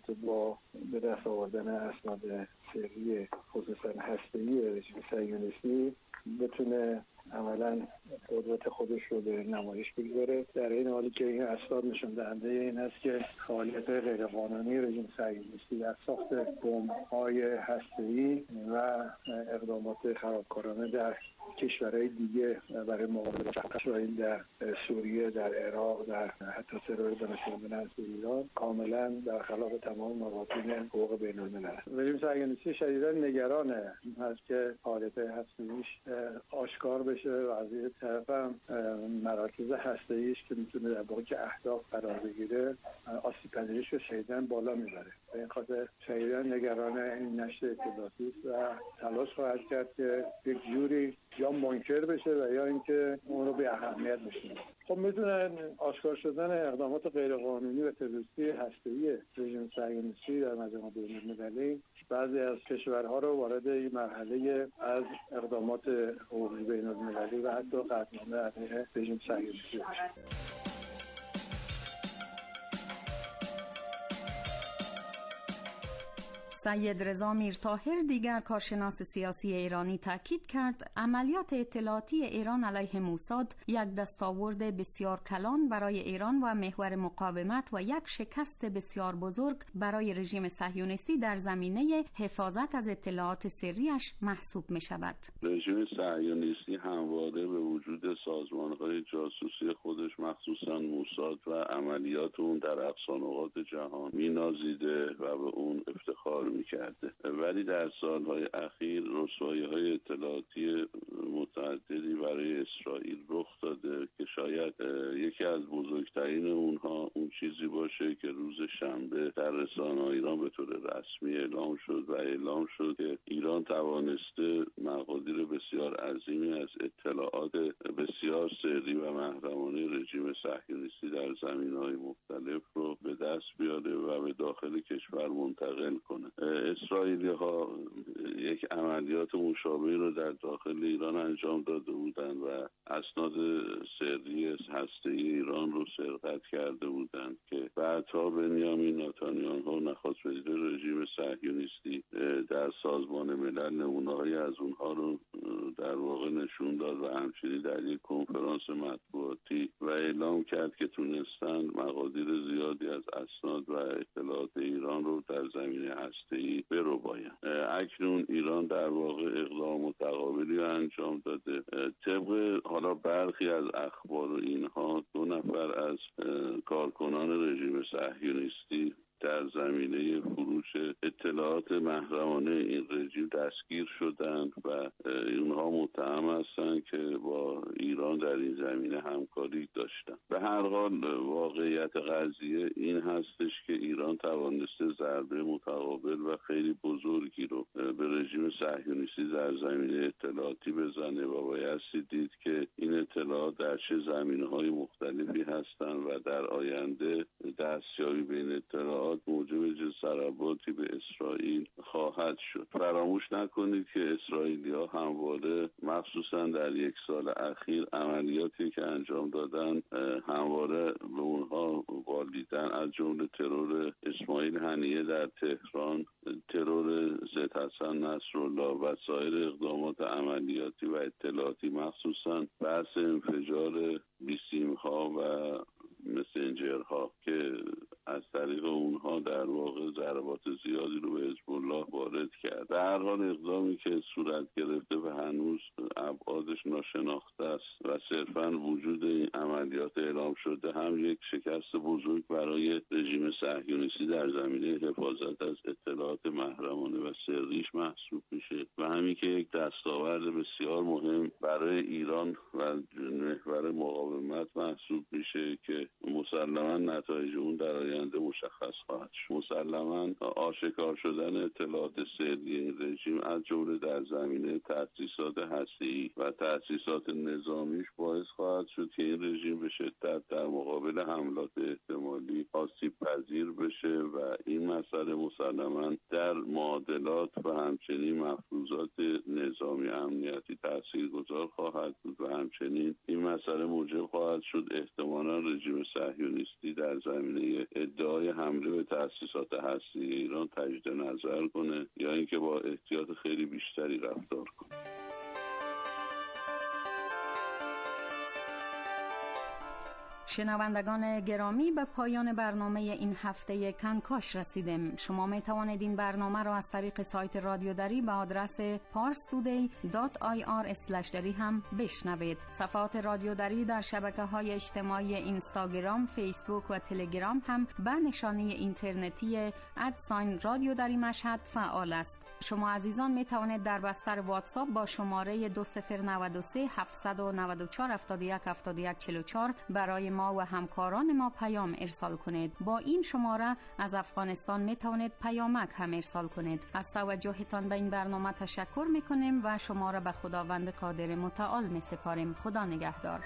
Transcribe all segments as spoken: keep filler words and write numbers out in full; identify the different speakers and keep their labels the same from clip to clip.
Speaker 1: با به دست آوردن اسناد سری خصوصا هسته‌ای رژیم صهیونیستی بتونه عملاً قدرت خودش رو به نمایش بگذاره، در این حالی که این اسناد نشون دهنده این است که فعالیت غیرقانونی رژیم صهیونیستی در ساخت بمب‌های هسته‌ای و اقدامات خرابکارانه در کشورهای دیگه برای مقابله با اسرائیل در سوریه، در عراق، در حتی ترور دانشمندان از ایران کاملا در خلاف تمام موازین حقوق بین‌الملل. رژیم صهیونیستی شدیداً نگرانه هست که فعالیت هسته‌ایش آشکار بشه و از این طرف هم مراکز هسته‌ایش که میتونه در واقع که اهداف قرار بگیره آسیب پذیریش رو شدیداً بالا میبره. به این خاطر شدیداً نگران این نشر اطلاعاتی است و تلاش خواهد کرد که یک جوری یا منکر بشه و یا اینکه اون رو به اهمیت بشینه. خب میدونن آشکار شدن اقدامات غیرقانونی و تروریستی هسته‌ای رژیم صهیونیستی در مجامع بین‌المللی بعضی از کشورها رو وارد این مرحله از اقدامات حقوقی بین‌المللی و حتی قطعنامه علیه رژیم صهیونیستی بشه.
Speaker 2: سید رضا میرطاهر دیگر کارشناس سیاسی ایرانی تاکید کرد عملیات اطلاعاتی ایران علیه موساد یک دستاورد بسیار کلان برای ایران و محور مقاومت و یک شکست بسیار بزرگ برای رژیم صهیونیستی در زمینه حفاظت از اطلاعات سریش محسوب می شود.
Speaker 3: رژیم صهیونیستی همواره به وجود سازمان‌های جاسوسی خودش مخصوصا موساد و عملیات اون در اقصا نقاط جهان می‌نازیده و به اون افتخار می‌کرده، ولی در سالهای اخیر رسوایی‌های اطلاعاتی متعددی برای اسرائیل رخ داده که شاید یکی از بزرگترین اونها اون چیزی باشه که روز شنبه در رسانه‌های ایران به طور رسمی اعلام شد و اعلام شد که ایران توانسته مقادیر بسیار عظیمی از اطلاعات بسیار سری و محرمانه رژیم صهیونیستی در زمینه‌های مختلف رو به دست بیاره و به داخل کشور منتقل کنه. اسرائیلی‌ها یک عملیات مشابهی رو در داخل ایران انجام داده بودند و اسناد سری هسته‌ای ایران رو سرقت کرده بودند که بعدها بنیامین نتانیاهو نخست وزیر رژیم صهیونیستی در سازمان ملل نمونه‌هایی از اونها رو در واقع نشون داد و همچنین در یک کنفرانس مطبوعاتی و اعلام کرد که تونستند مقادیر زیادی از اسناد و اطلاعات ایران رو در زمینه هسته‌ای بربایند. اکنون ایران در واقع اقدام متقابلی انجام داده. طبق حالا برخی از اخبار و اینها دو نفر از کارکنان رژیم صهیونیستی در زمینه فروش اطلاعات محرمانه این رژیم دستگیر شدند و اونها متهم هستند که با ایران در این زمینه همکاری داشتند. به هر حال واقعیت قضیه این هستش که ایران توانسته ضربه متقابل و خیلی بزرگی رو به رژیم صهیونیستی در زمینه اطلاعاتی بزنه و بایستی دید که این اطلاعات در چه زمینه‌های مختلفی هستند و در آینده دستیابی به این اطلاعات موجب چه ضرباتی به اسرائیل خواهد شد. فراموش نکنید که اسرائیلی‌ها همواره مخصوصا در یک سال اخیر عملیاتی که انجام دادن همواره به اونها بالیدن، از جمله ترور اسماعیل هنیه در تهران، ترور زید حسن نصرالله و سایر اقدامات عملیاتی و اطلاعاتی، مخصوصا بحث انفجار بیسیم‌ها و مسنجرها که از طریق اونها در واقع ضربات زیادی رو به حزب الله وارد کرد. در هر حال اقدامی که صورت گرفته و هنوز ابعادش ناشناخته است و صرفاً وجود این عملیات اعلام شده هم یک شکست بزرگ برای رژیم صهیونیستی در زمینه حفاظت از اطلاعات محرمانه و سریش محسوب میشه و همین که یک دستاورد بسیار مهم برای ایران و محور مقاومت محسوب میشه که مسلماً نتایج اون در آینده مشخص خواهد شد. مسلماً آشکار شدن اطلاعات سری این رژیم از جمله در زمینه تأسیسات هسته‌ای و تأسیسات نظامیش باعث خواهد شد که این رژیم به شدت در مقابل حملات احتمالی آسیب پذیر بشه و این مسئله مسلماً در معادلات و همچنین مفروضات نظامی امنیتی تاثیرگذار خواهد بود و همچنین این مسئله موجب خواهد شد احتمالاً رژیم صهیونیستی در زمینه ادعای حمله به تأسیسات هسته‌ای ایران تجدید نظر کنه یا اینکه با احتیاط خیلی بیشتری رفتار کنه.
Speaker 2: شنوندگان گرامی، به پایان برنامه این هفته کنکاش رسیدیم. شما می توانید این برنامه را از طریق سایت رادیو دری به آدرس پارس تودی دات آی آر اسلش دری هم بشنوید. صفحات رادیو دری در شبکه‌های اجتماعی اینستاگرام، فیسبوک و تلگرام هم به نشانی اینترنتی ادساین رادیو دری مشهد فعال است. شما عزیزان می توانید در بستر واتساپ با شماره دو صفر نه سه هفت نه چهار هفت یک هفت یک چهار چهار برای ما و همکاران ما پیام ارسال کنید. با این شماره از افغانستان می توانید پیامک هم ارسال کنید. از توجهتان به این برنامه تشکر می کنیم و شما را به خداوند قادر متعال می سپاریم. خدا نگهدار.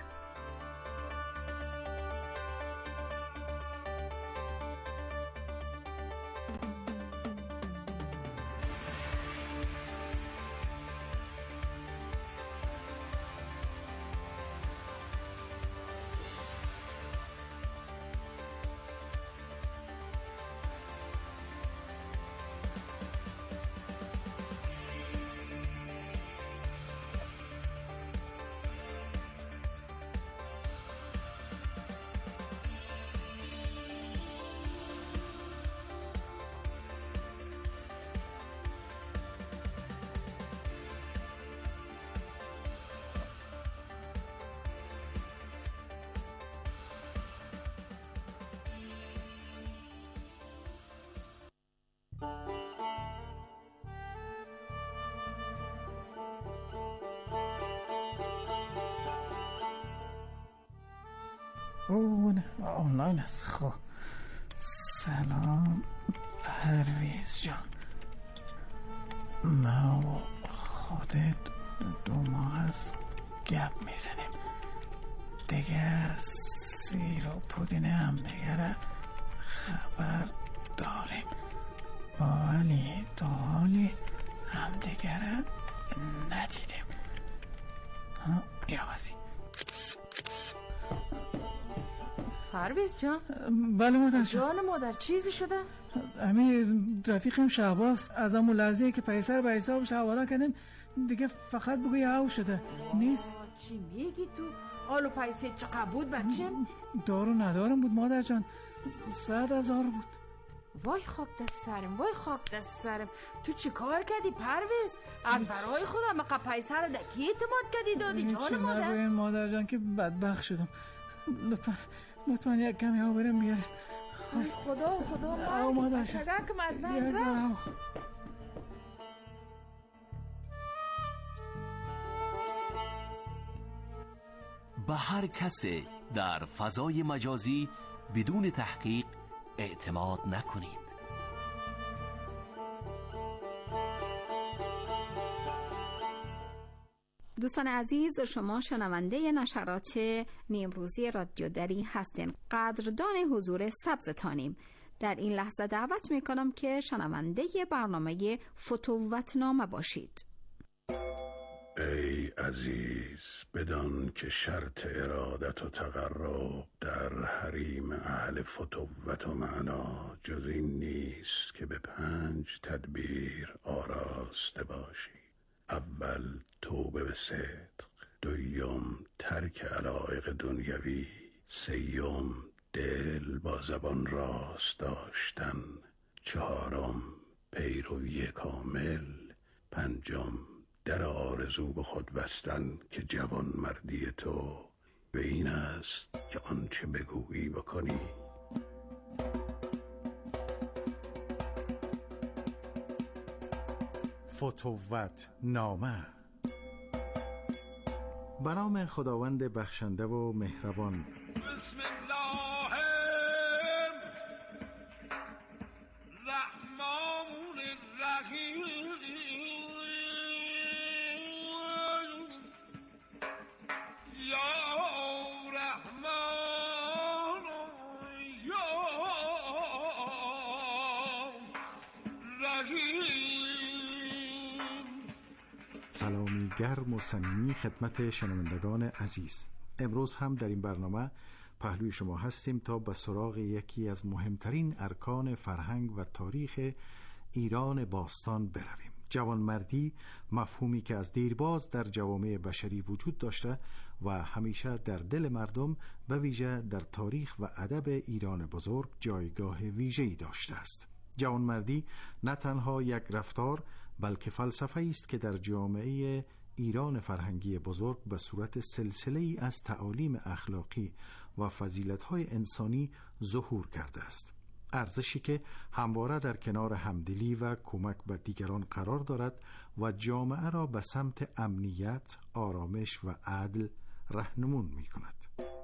Speaker 4: اون آنلاین است. خب سلام پرویز جان، ما و خودت دو ماه از گپ میزنیم دیگه، سیر و پودین هم دیگه خبر داریم ولی تا حالی هم دیگه ندیدیم. ها یا وزی
Speaker 5: پرویز جان.
Speaker 4: بله مادر
Speaker 5: جان مادر چیزی شده؟
Speaker 4: همین رفیقم شهباز از همون لحظه که پیسر به حسابش حواله کردیم دیگه فقط بگوی هاو شده نیست.
Speaker 5: چی میگی تو؟ آلو پیسه چقدر بود بچم؟
Speaker 4: دارو ندارم بود مادر جان، صد هزار بود.
Speaker 5: وای خاک دست سرم، وای خاک دست سرم. تو چی کار کردی پرویز؟ از برای خودم مقا پیسه رو دکی اعتماد کردی دادی جان مادر؟
Speaker 4: چی نگوین مادر جان که بدبخت شدم. لطفا لطفا یک کمی ها برم بیارن.
Speaker 5: ای خدا خدا
Speaker 4: او مادر
Speaker 5: شگرکم از من
Speaker 4: یک ذره
Speaker 6: به هر کسی در فضای مجازی بدون تحقیق اعتماد نکنید.
Speaker 7: دوستان عزیز، شما شنونده نشرات نیمروزی رادیو دری هستین. قدردان حضور سبزتانیم. در این لحظه دعوت میکنم که شنونده برنامه فتووتنامه باشید.
Speaker 8: ای عزیز، بدان که شرط ارادت و تقرب در حریم اهل فتوت و معنا جز این نیست که به پنج تدبیر آراسته باشی. اول توبه به صدق، دویم ترک علایق دنیوی، سیوم دل با زبان راست داشتن، چهارم پیروی کامل، پنجم در آرزو به خود بستن که جوان مردی تو به این است که آنچه بگویی بکنی.
Speaker 9: فتووت نامه. به نام خداوند بخشنده و مهربان.
Speaker 10: بسم الله الرحمن الرحیم.
Speaker 9: سلامی گرم و صمیمی خدمت شنوندگان عزیز. امروز هم در این برنامه پهلوی شما هستیم تا به سراغ یکی از مهمترین ارکان فرهنگ و تاریخ ایران باستان برویم. جوانمردی، مفهومی که از دیرباز در جوامع بشری وجود داشته و همیشه در دل مردم به ویژه در تاریخ و ادب ایران بزرگ جایگاه ویژه‌ای داشته است. جوانمردی نه تنها یک رفتار بلکه فلسفه‌ای است که در جامعه ایران فرهنگی بزرگ به صورت سلسله‌ای از تعالیم اخلاقی و فضیلت‌های انسانی ظهور کرده است. ارزشی که همواره در کنار همدلی و کمک به دیگران قرار دارد و جامعه را به سمت امنیت، آرامش و عدل راهنمون می‌کند.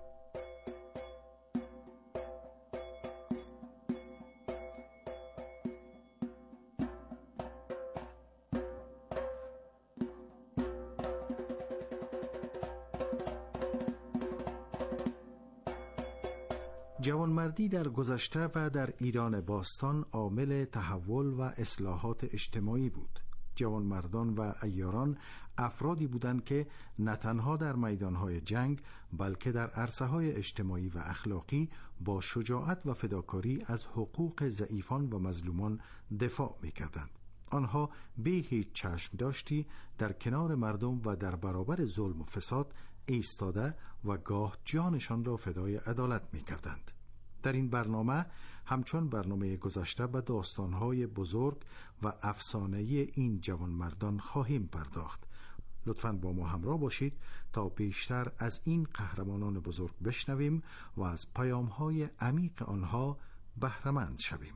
Speaker 9: جوانمردی در گذشته و در ایران باستان عامل تحول و اصلاحات اجتماعی بود. جوانمردان و عیاران افرادی بودند که نه تنها در میدانهای جنگ بلکه در عرصه‌های اجتماعی و اخلاقی با شجاعت و فداکاری از حقوق ضعیفان و مظلومان دفاع می‌کردند. آنها به هیچ چشم داشتی در کنار مردم و در برابر ظلم و فساد ایستاده و گاه جانشان را فدای عدالت می‌کردند. در این برنامه همچون برنامه گذشته به داستان‌های بزرگ و افسانه‌ای این جوانمردان خواهیم پرداخت. لطفاً با ما همراه باشید تا بیشتر از این قهرمانان بزرگ بشنویم و از پیام‌های عمیق آنها بهره‌مند شویم.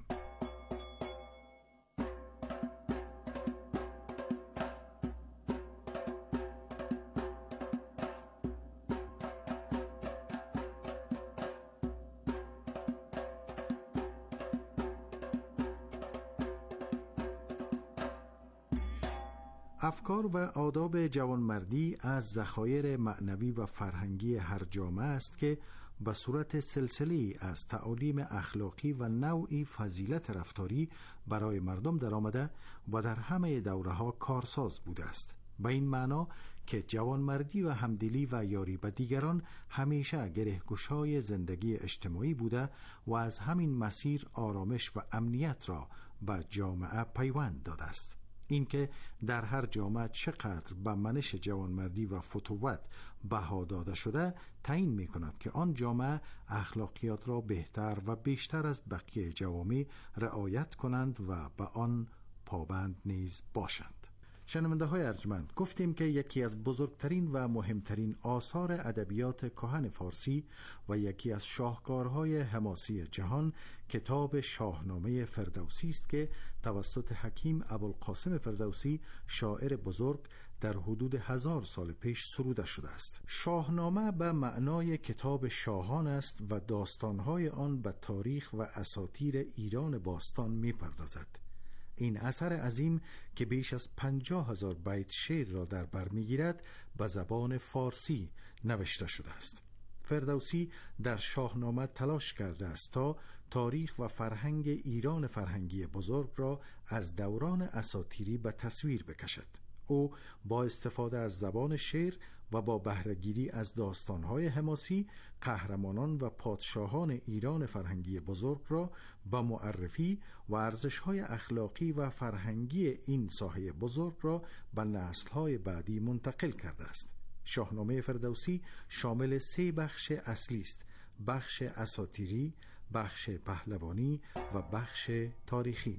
Speaker 9: افکار و آداب جوانمردی از ذخایر معنوی و فرهنگی هر جامعه است که به صورت سلسله‌ای از تعالیم اخلاقی و نوعی فضیلت رفتاری برای مردم در آمده و در همه دوره‌ها کارساز بوده است. به این معنا که جوانمردی و همدلی و یاری به دیگران همیشه گره‌گشای زندگی اجتماعی بوده و از همین مسیر آرامش و امنیت را به جامعه پیوند داده است. این که در هر جامعه چقدر به منش جوانمردی و فتوت بها داده شده تعیین می کند که آن جامعه اخلاقیات را بهتر و بیشتر از بقیه جوامع رعایت کنند و به آن پابند نیز باشند. شنونده های ارجمند، گفتیم که یکی از بزرگترین و مهمترین آثار ادبیات کهن فارسی و یکی از شاهکارهای حماسی جهان کتاب شاهنامه فردوسی است که توسط حکیم ابوالقاسم فردوسی شاعر بزرگ در حدود هزار سال پیش سروده شده است. شاهنامه به معنای کتاب شاهان است و داستانهای آن به تاریخ و اساطیر ایران باستان می پردازد. این اثر عظیم که بیش از پنجاه هزار بیت شعر را در بر می‌گیرد به زبان فارسی نوشته شده است. فردوسی در شاهنامه تلاش کرده است تا تاریخ و فرهنگ ایران فرهنگی بزرگ را از دوران اساطیری به تصویر بکشد. او با استفاده از زبان شعر و با بهره‌گیری از داستان‌های حماسی قهرمانان و پادشاهان ایران فرهنگی بزرگ را با معرفی و ارزش‌های اخلاقی و فرهنگی این ساحه بزرگ را به نسل‌های بعدی منتقل کرده است. شاهنامه فردوسی شامل سه بخش اصلی است: بخش اساطیری، بخش پهلوانی و بخش تاریخی.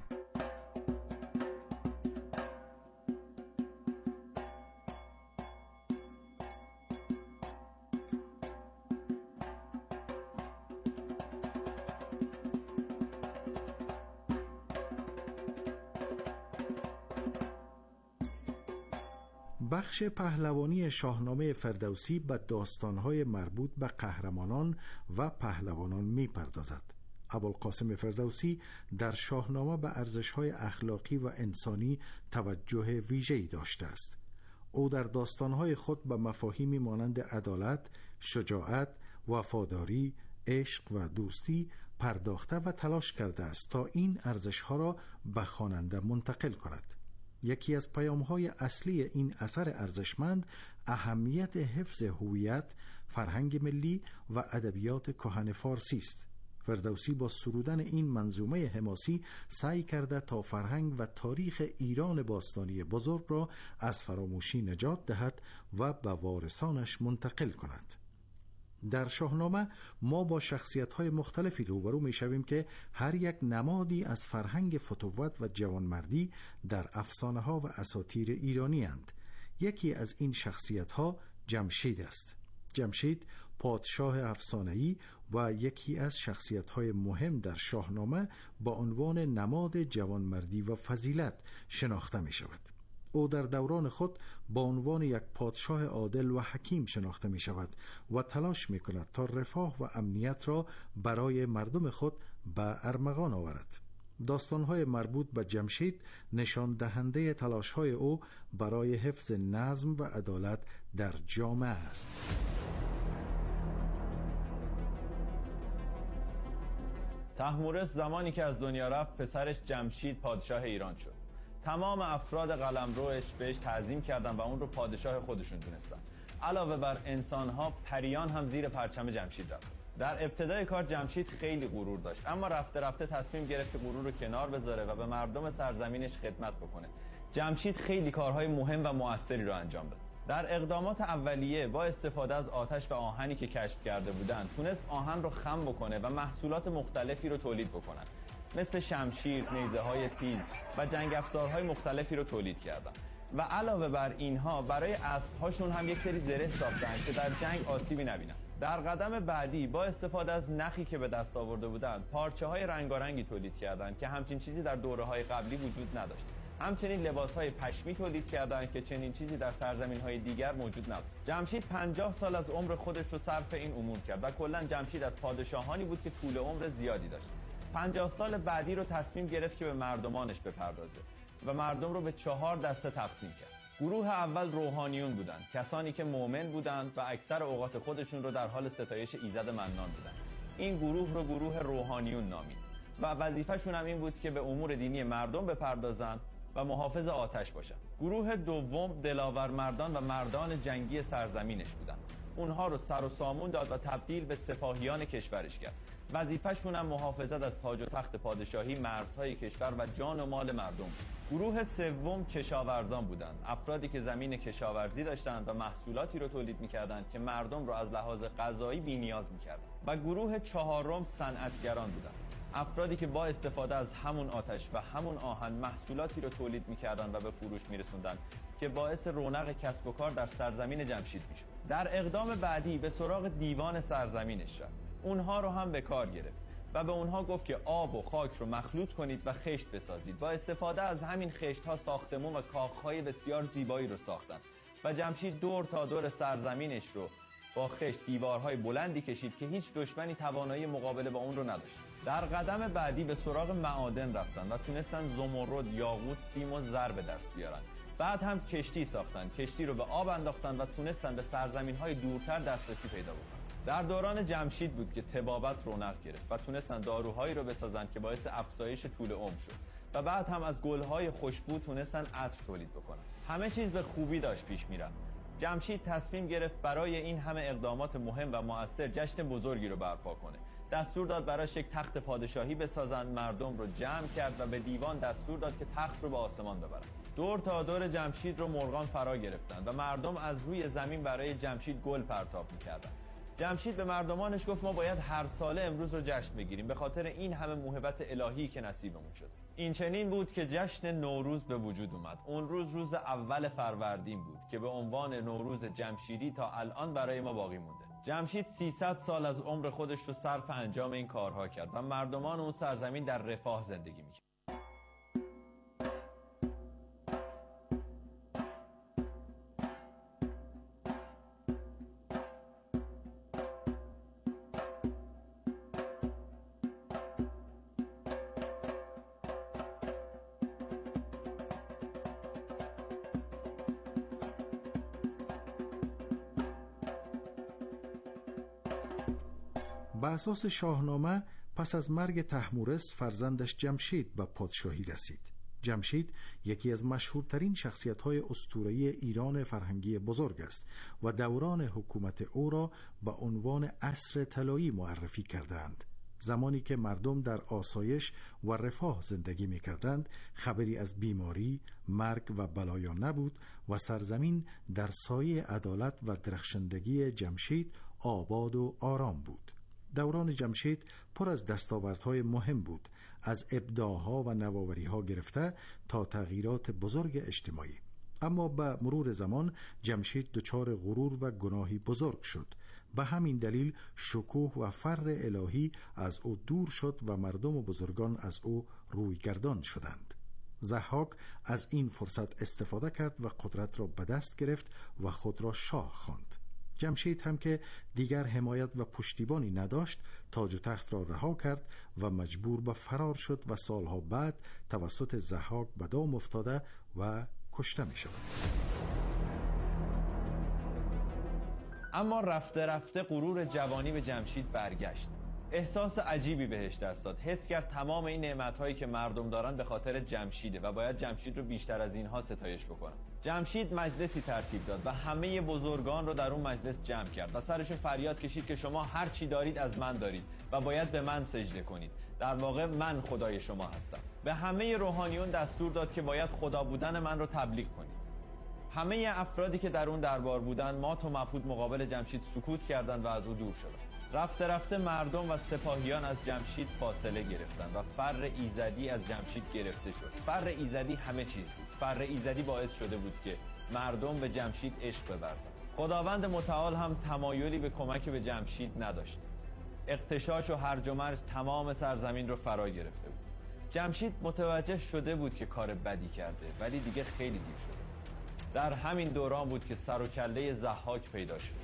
Speaker 9: بخش پهلوانی شاهنامه فردوسی به داستان‌های مربوط به قهرمانان و پهلوانان می‌پردازد. ابوالقاسم فردوسی در شاهنامه به ارزش‌های اخلاقی و انسانی توجه ویژه‌ای داشته است. او در داستان‌های خود به مفاهیمی مانند عدالت، شجاعت، وفاداری، عشق و دوستی پرداخته و تلاش کرده است تا این ارزش‌ها را به خواننده منتقل کند. یکی از پیام‌های اصلی این اثر ارزشمند اهمیت حفظ هویت، فرهنگ ملی و ادبیات کهن فارسی است. فردوسی با سرودن این منظومه حماسی سعی کرده تا فرهنگ و تاریخ ایران باستانی بزرگ را از فراموشی نجات دهد و به وارثانش منتقل کند. در شاهنامه ما با شخصیت‌های مختلفی روبرو می‌شویم که هر یک نمادی از فرهنگ فتوت و جوانمردی در افسانه‌ها و اساطیر ایرانی اند. یکی از این شخصیت‌ها جمشید است. جمشید پادشاه افسانه‌ای و یکی از شخصیت‌های مهم در شاهنامه با عنوان نماد جوانمردی و فضیلت شناخته می‌شود. او در دوران خود با عنوان یک پادشاه عادل و حکیم شناخته می شود و تلاش می کند تا رفاه و امنیت را برای مردم خود به ارمغان آورد. داستان‌های مربوط به جمشید نشان دهنده تلاش‌های او برای حفظ نظم و عدالت در جامعه است.
Speaker 11: طهمورث زمانی که از دنیا رفت، پسرش جمشید پادشاه ایران شد. تمام افراد قلمروش بهش تعظیم کردن و اون رو پادشاه خودشون دونستن. علاوه بر انسان‌ها، پریان هم زیر پرچم جمشید رفت. در ابتدای کار جمشید خیلی غرور داشت، اما رفته رفته تصمیم گرفت که غرور رو کنار بذاره و به مردم سرزمینش خدمت بکنه. جمشید خیلی کارهای مهم و موثری رو انجام داد. در اقدامات اولیه با استفاده از آتش و آهنی که کشف کرده بودند، تونست آهن رو خم بکنه و محصولات مختلفی رو تولید بکنن، مثل شمشیر، نیزه‌های تیز و جنگ افزارهای مختلفی رو تولید کردن. و علاوه بر اینها برای اسب‌هاشون هم یک سری زره ساختن که در جنگ آسیبی نبینن. در قدم بعدی با استفاده از نخی که به دست آورده بودند، پارچه‌های رنگارنگی تولید کردند که همچین چیزی در دوره‌های قبلی وجود نداشت. همچنین لباس‌های پشمی تولید کردند که چنین چیزی در سرزمین‌های دیگر موجود نبود. جمشید پنجاه سال از عمر خودش رو صرف این امور کرد و کلاً جمشید از پادشاهانی بود که طول عمر زیادی داشت. پنجاه سال بعدی رو تصمیم گرفت که به مردمانش بپردازه و مردم رو به چهار دسته تقسیم کرد. گروه اول روحانیون بودند، کسانی که مؤمن بودند و اکثر اوقات خودشون رو در حال ستایش ایزد منان بودند. این گروه رو گروه روحانیون نامید و وظیفه‌شون هم این بود که به امور دینی مردم بپردازند و محافظ آتش باشند. گروه دوم دلاور مردان و مردان جنگی سرزمینش بودند. اونها رو سر و سامون داد و تبدیل به سپاهیان کشورش کرد. وظیفه‌شون هم محافظت از تاج و تخت پادشاهی، مرزهای کشور و جان و مال مردم. گروه سوم کشاورزان بودند، افرادی که زمین کشاورزی داشتند و محصولاتی رو تولید می‌کردند که مردم رو از لحاظ غذایی بی‌نیاز می‌کردند. و گروه چهارم صنعتگران بودند، افرادی که با استفاده از همون آتش و همون آهن محصولاتی رو تولید می‌کردند و به فروش می‌رسوندند که باعث رونق کسب و کار در سرزمین جمشید می‌شد. در اقدام بعدی به سراغ دیوان سرزمینش رفت. اونها رو هم به کار گرفت و به اونها گفت که آب و خاک رو مخلوط کنید و خشت بسازید. با استفاده از همین خشت‌ها ساختمون و کاخ‌های بسیار زیبایی رو ساختند و جمشید دور تا دور سرزمینش رو با خشت دیوارهای بلندی کشید که هیچ دشمنی توانایی مقابله با اون رو نداشت. در قدم بعدی به سراغ معادن رفتن و تونستن زمرد، یاقوت، سیم و زر به دست بیارن. بعد هم کشتی ساختن، کشتی رو به آب انداختن و تونستن به سرزمین‌های دورتر دسترسی پیدا بکنن. در دوران جمشید بود که طبابت رونق گرفت و تونستن داروهایی رو بسازن که باعث افزایش طول عمر شد و بعد هم از گل‌های خوشبو تونستن عطر تولید بکنن. همه چیز به خوبی داشت پیش میرفت. جمشید تصمیم گرفت برای این همه اقدامات مهم و مؤثر جشن بزرگی رو برپا کنه. دستور داد براش یک تخت پادشاهی بسازن، مردم رو جمع کرد و به دیوان دستور داد که تخت رو به آسمان ببرن. دور تا دور جمشید رو مرغان فرا گرفتن و مردم از روی زمین برای جمشید گل پرتاب می‌کردن. جمشید به مردمانش گفت ما باید هر ساله امروز رو جشن بگیریم به خاطر این همه موهبت الهی که نصیبمون شد. این چنین بود که جشن نوروز به وجود اومد. اون روز روز اول فروردین بود که به عنوان نوروز جمشیدی تا الان برای ما باقی مونده. جمشید سیصد سال از عمر خودش رو صرف انجام این کارها کرد و مردمان اون سرزمین در رفاه زندگی می‌کردند.
Speaker 9: بر اساس شاهنامه پس از مرگ طهمورث فرزندش جمشید به پادشاهی رسید. جمشید یکی از مشهورترین شخصیت‌های اسطوره‌ای ایران فرهنگی بزرگ است و دوران حکومت او را به عنوان عصر طلایی معرفی کردند. زمانی که مردم در آسایش و رفاه زندگی می‌کردند، خبری از بیماری، مرگ و بلایا نبود و سرزمین در سایه عدالت و درخشندگی جمشید آباد و آرام بود. دوران جمشید پر از دستاوردهای مهم بود، از ابداعها و نوآوری‌ها گرفته تا تغییرات بزرگ اجتماعی. اما به مرور زمان جمشید دچار غرور و گناهی بزرگ شد. به همین دلیل شکوه و فر الهی از او دور شد و مردم و بزرگان از او روی گردان شدند. ضحاک از این فرصت استفاده کرد و قدرت را به دست گرفت و خود را شاه خواند. جمشید هم که دیگر حمایت و پشتیبانی نداشت، تاج و تخت را رها کرد و مجبور به فرار شد و سالها بعد توسط ضحاک به دام افتاده و کشته می شود.
Speaker 11: اما رفته رفته غرور جوانی به جمشید برگشت. احساس عجیبی بهش دست داد. حس کرد تمام این نعمت‌هایی که مردم دارن به خاطر جمشیده و باید جمشید رو بیشتر از اینها ستایش بکنن. جمشید مجلسی ترتیب داد و همه بزرگان رو در اون مجلس جمع کرد و سرشون فریاد کشید که شما هر چی دارید از من دارید و باید به من سجده کنید. در واقع من خدای شما هستم. به همه روحانیون دستور داد که باید خدا بودن من رو تبلیغ کنید. همه افرادی که در اون دربار بودن مات و مبهوت مقابل جمشید سکوت کردند و از او دور شدند. رفته رفته مردم و سپاهیان از جمشید فاصله گرفتند و فر ایزدی از جمشید گرفته شد. فر ایزدی همه چیز بود. فر ایزدی باعث شده بود که مردم به جمشید عشق بورزند. خداوند متعال هم تمایلی به کمک به جمشید نداشت. اغتشاش و هرج و مرج تمام سرزمین رو فرا گرفته بود. جمشید متوجه شده بود که کار بدی کرده، ولی دیگه خیلی دیر شده. در همین دوران بود که سر و کله ضحاک پیدا شد.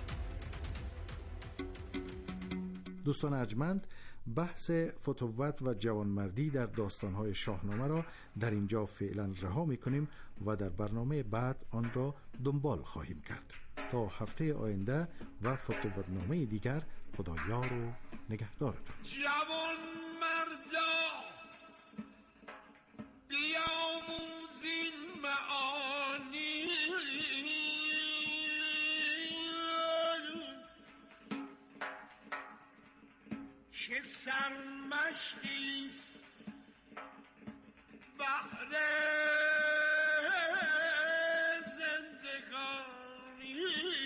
Speaker 9: دوستان ارجمند، بحث فتوت و جوانمردی در داستان‌های شاهنامه را در اینجا فعلا رها می‌کنیم و در برنامه بعد آن را دنبال خواهیم کرد. تا هفته آینده و فتوتنامه دیگر، خدا یار و نگهدارتان.
Speaker 10: جوانمردا بیاموزین معانی، که سرمشقیست بهر زندگانی.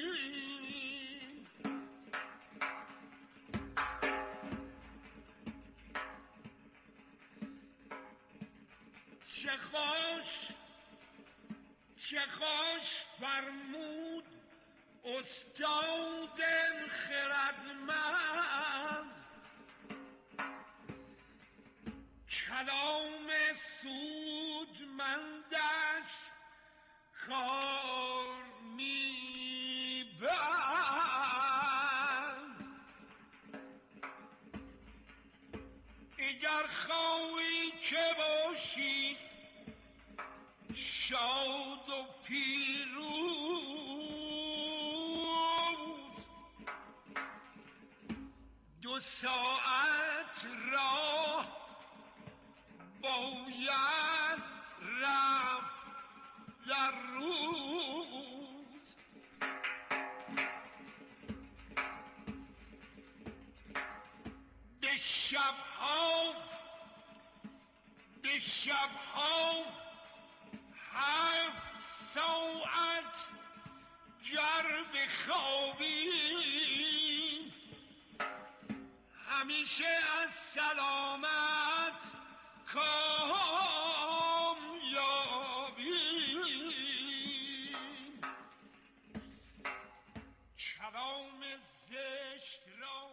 Speaker 10: چه خوش چه خوش فرمود استاد خردمند، کلام سودمندش کار میبرد. اگر خواهی که باشی شاد و پیروز، دو ساعت راه باید رفت در روز. به شبها به شبها هفت ساعت گر بخوابی، همیشه از سلامت کامیابی. کلام زشت را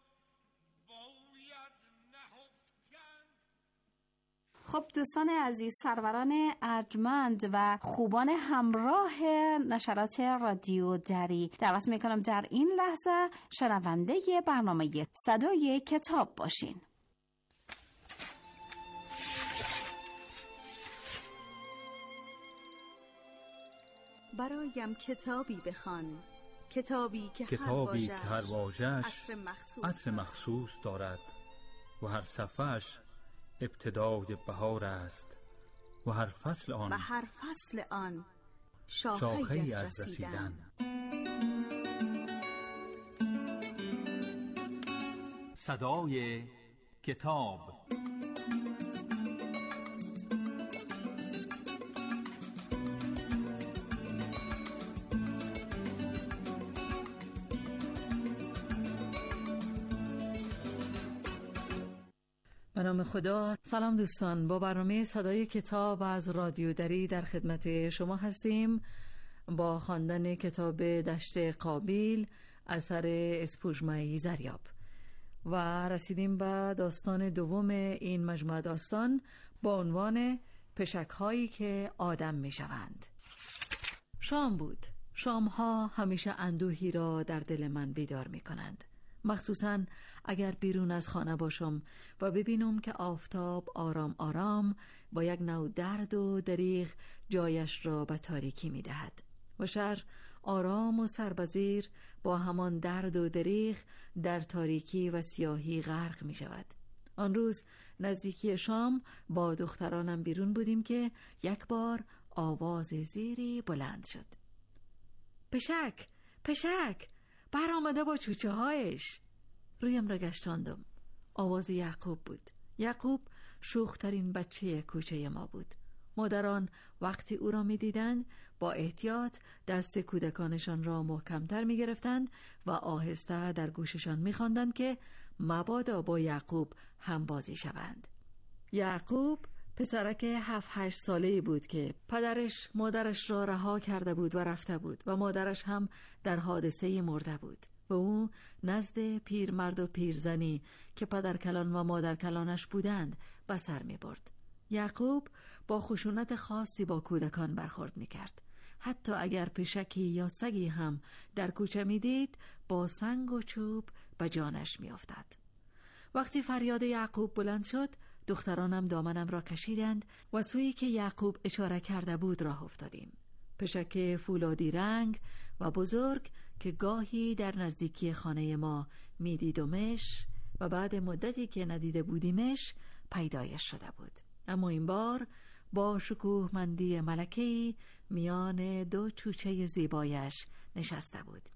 Speaker 10: باید نهفتن.
Speaker 7: خب دوستان عزیز، سروران ارجمند و خوبان همراه نشرات رادیو دری، دعوت میکنم در این لحظه شنونده برنامه صدای کتاب باشین.
Speaker 12: برایم کتابی بخوان، کتابی که
Speaker 13: کتابی که هر واژه‌اش
Speaker 12: عطر مخصوص,
Speaker 13: عطر مخصوص دارد.
Speaker 12: و هر صفحش ابتدای بهار است و هر فصل آن
Speaker 13: و هر فصل آن
Speaker 12: شاخه‌ای
Speaker 13: شاخه‌ای
Speaker 12: از
Speaker 13: از رسیدن,
Speaker 12: رسیدن.
Speaker 6: صدای کتاب.
Speaker 14: به نام خدا. سلام دوستان، با برنامه صدای کتاب از رادیو دری در خدمت شما هستیم با خواندن کتاب دشت قابیل اثر اسپوژمایی زریاب و رسیدیم به داستان دوم این مجموعه داستان با عنوان پشک‌هایی که آدم می‌شوند. شام بود. شام‌ها همیشه اندوهی را در دل من بیدار می‌کنند، مخصوصاً اگر بیرون از خانه باشم و ببینم که آفتاب آرام آرام با یک نوع درد و دریغ جایش را به تاریکی می دهد و شهر آرام و سربزیر با همان درد و دریغ در تاریکی و سیاهی غرق می شود. آن روز نزدیکی شام با دخترانم بیرون بودیم که یک بار آواز زیری بلند شد. پشک، پشک، بر آمده با چوچه هایش. رویم را گشتاندم. آواز یعقوب بود. یعقوب شوخترین بچه کوچه ما بود. مادران وقتی او را می دیدند با احتیاط دست کودکانشان را محکمتر می گرفتند و آهسته در گوششان می خواندند که مبادا با یعقوب هم بازی شوند. یعقوب پسرک هفت هشت ساله‌ای بود که پدرش مادرش را رها کرده بود و رفته بود و مادرش هم در حادثه مرده بود و او نزد پیرمرد و پیرزنی که پدرکلان و مادرکلانش بودند به سر می برد. یعقوب با خشونت خاصی با کودکان برخورد می کرد. حتی اگر پشکی یا سگی هم در کوچه می دید با سنگ و چوب به جانش می افتاد. وقتی فریاد یعقوب بلند شد دخترانم دامنم را کشیدند و سویی که یعقوب اشاره کرده بود راه افتادیم. پشک فولادی رنگ و بزرگ که گاهی در نزدیکی خانه ما می دیدمش و بعد مدتی که ندیده بودیمش پیدایش شده بود، اما این بار با شکوهمندی ملکه‌ای میان دو چوچه زیبایش نشسته بود.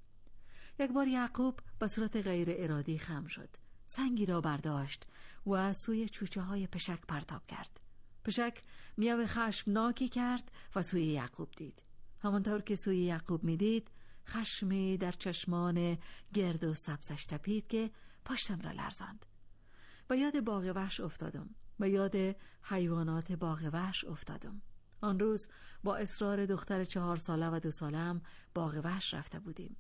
Speaker 14: یک بار یعقوب به صورت غیر ارادی خم شد، سنگی را برداشت و سوی چوچه های پشک پرتاب کرد. پشک میاو خشمناکی کرد و سوی یعقوب دید. همانطور که سوی یعقوب میدید خشمی در چشمان گرد و سبزش تپید که پشتم را لرزاند. به یاد باغ وحش افتادم، به یاد حیوانات باغ وحش افتادم. آن روز با اصرار دختر چهار ساله و دو ساله‌ام باغ وحش رفته بودیم.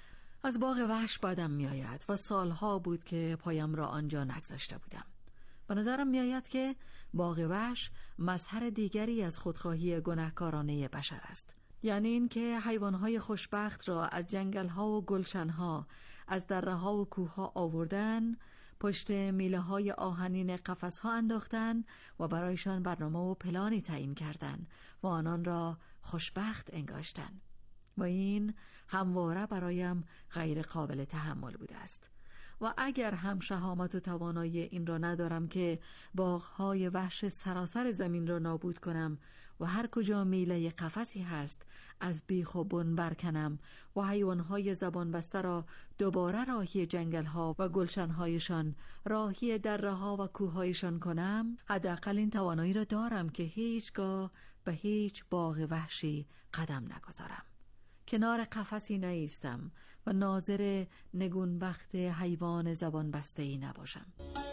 Speaker 14: از باغ وحش بدم میآید و سالها بود که پایم را آنجا نگذاشته بودم. به نظرم میآید که باغ وحش مظهر دیگری از خودخواهی گناهکارانه بشر است، یعنی این که حیوانهای خوشبخت را از جنگل‌ها و گلشن‌ها، از دره‌ها و کوه‌ها آوردن، پشت میله‌های آهنین قفس‌ها انداختن و برایشان برنامه و پلانی تعیین کردند و آنان را خوشبخت انگاشتن. و این همواره برایم غیر قابل تحمل بوده است. و اگر هم شهامت و توانایی این را ندارم که باغ‌های وحش سراسر زمین را نابود کنم و هر کجا میله قفسی هست از بیخ و بن برکنم و حیوانهای زبان بسته را دوباره راهی جنگل‌ها و گلشن‌هایشان، راهی دره‌ها و کوه‌هایشان کنم، حداقل این توانایی را دارم که هیچگاه به هیچ باغ وحشی قدم نگذارم. کنار قفسی نایستم و ناظر نگونبخت حیوان زبان بسته‌ای نباشم.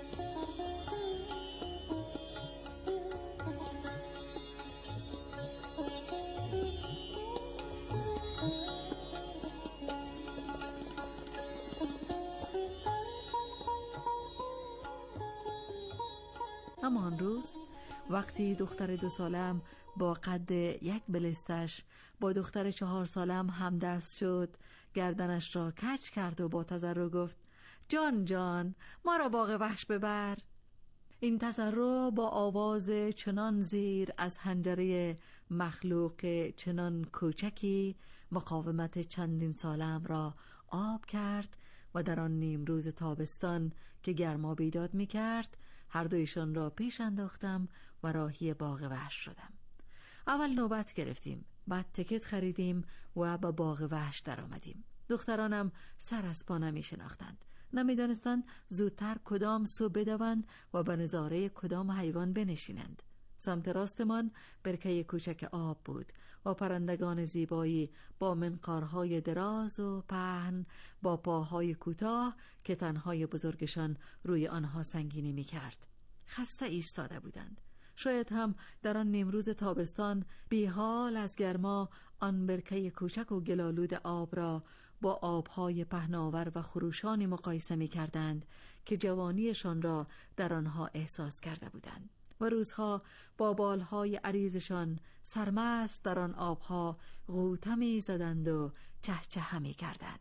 Speaker 14: اما آن روز وقتی دختر دو سالم با قد یک بلستش با دختر چهار سالم همدست شد، گردنش را کج کرد و با تضرع گفت جان جان ما را باغ وحش ببر. این تضرع با آواز چنان زیر از حنجره مخلوق چنان کوچکی مقاومت چندین سالم را آب کرد و و در آن نیم روز تابستان که گرما بیداد می کرد هر دویشان را پیش انداختم و راهی باغ وحش شدم. اول نوبت گرفتیم، بعد تکت خریدیم و به باغ وحش در آمدیم. دخترانم سر از پا نمی شناختند، نمی دانستند زودتر کدام سو بدوند و به نظاره کدام حیوان بنشینند. سمت راستمان برکه کوچک آب بود و پرندگان زیبایی با منقارهای دراز و پهن با پاهای کوتاه که تنهای بزرگشان روی آنها سنگینی می کرد. خسته ایستاده بودند. شاید هم در آن نیمروز تابستان بی حال از گرما آن برکه کوچک و گلالود آب را با آبهای پهناور و خروشانی مقایسه می کردند که جوانیشان را در آنها احساس کرده بودند و روزها با بالهای عریضشان سرمست در آن آبها غوطه می زدند و چهچه می کردند.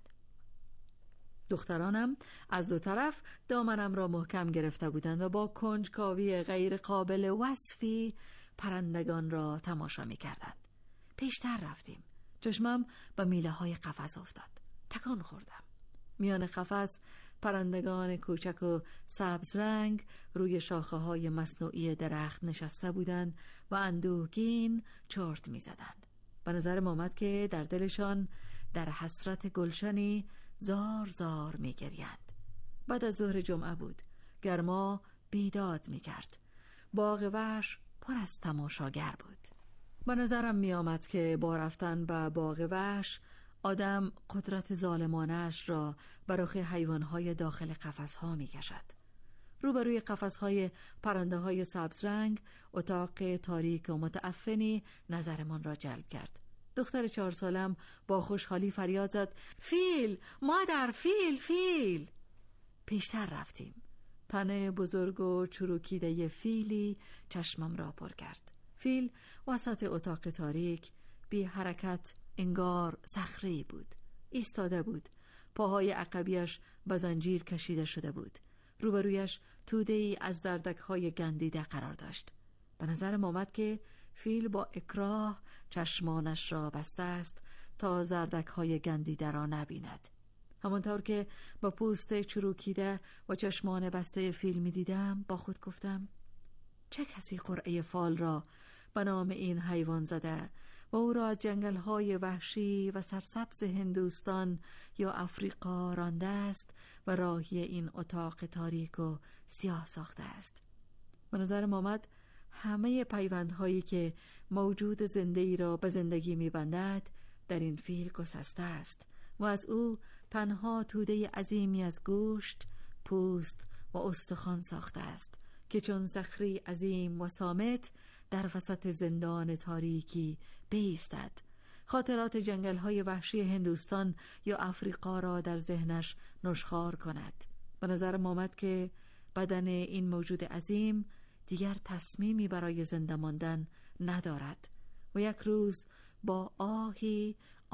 Speaker 14: دخترانم از دو طرف دامنم را محکم گرفته بودند و با کنجکاوی غیر قابل وصفی پرندگان را تماشا می کردند. پیشتر رفتیم. چشمم به میله های قفس افتاد. تکان خوردم. میان قفس پرندگان کوچک و سبز رنگ روی شاخه های مصنوعی درخت نشسته بودند و اندوهگین چرت می زدند. به نظر آمد که در دلشان در حسرت گلشنی زار زار می گریند. بعد از ظهر جمعه بود. گرما بیداد می کرد. باغ وحش پر از تماشاگر بود. به نظرم می آمد که با رفتن به باغ وحش آدم قدرت ظالمانش را برای حیوانهای داخل قفس‌ها می کشد. روبروی قفس‌های پرنده های سبز رنگ اتاق تاریک و متعفنی نظرمان را جلب کرد. دختر چهار سالم با خوشحالی فریاد زد: فیل، مادر، فیل، فیل. پیشتر رفتیم. تنه بزرگ و چروکیده فیلی چشمم را پر کرد. فیل وسط اتاق تاریک بی حرکت انگار صخره‌ای بود. ایستاده بود. پاهای عقبیش به زنجیر کشیده شده بود. روبرویش توده‌ای از دردک‌های گندیده قرار داشت. به نظرم آمد که فیل با اکراه چشمانش را بسته است تا زردک‌های گندیده را نبیند. همانطور که با پوست چروکیده و چشمان بسته فیل می دیدم با خود گفتم: چه کسی قرعه فال را به نام این حیوان زده و او را جنگل‌های وحشی و سرسبز هندوستان یا افریقا رانده است و راهی این اتاق تاریک و سیاه ساخته است. به نظرم آمد همه پیوندهایی که موجود زنده‌ای را به زندگی می‌بندد در این فیل گسسته است و از او تنها توده عظیمی از گوشت، پوست و استخوان ساخته است که چون صخره عظیم و صامت در وسط زندان تاریکی بایستد. خاطرات جنگل‌های وحشی هندوستان یا افریقا را در ذهنش نشخوار کند. به نظرم آمد که بدن این موجود عظیم دیگر تصمیمی برای زنده ماندن ندارد و یک روز با آهی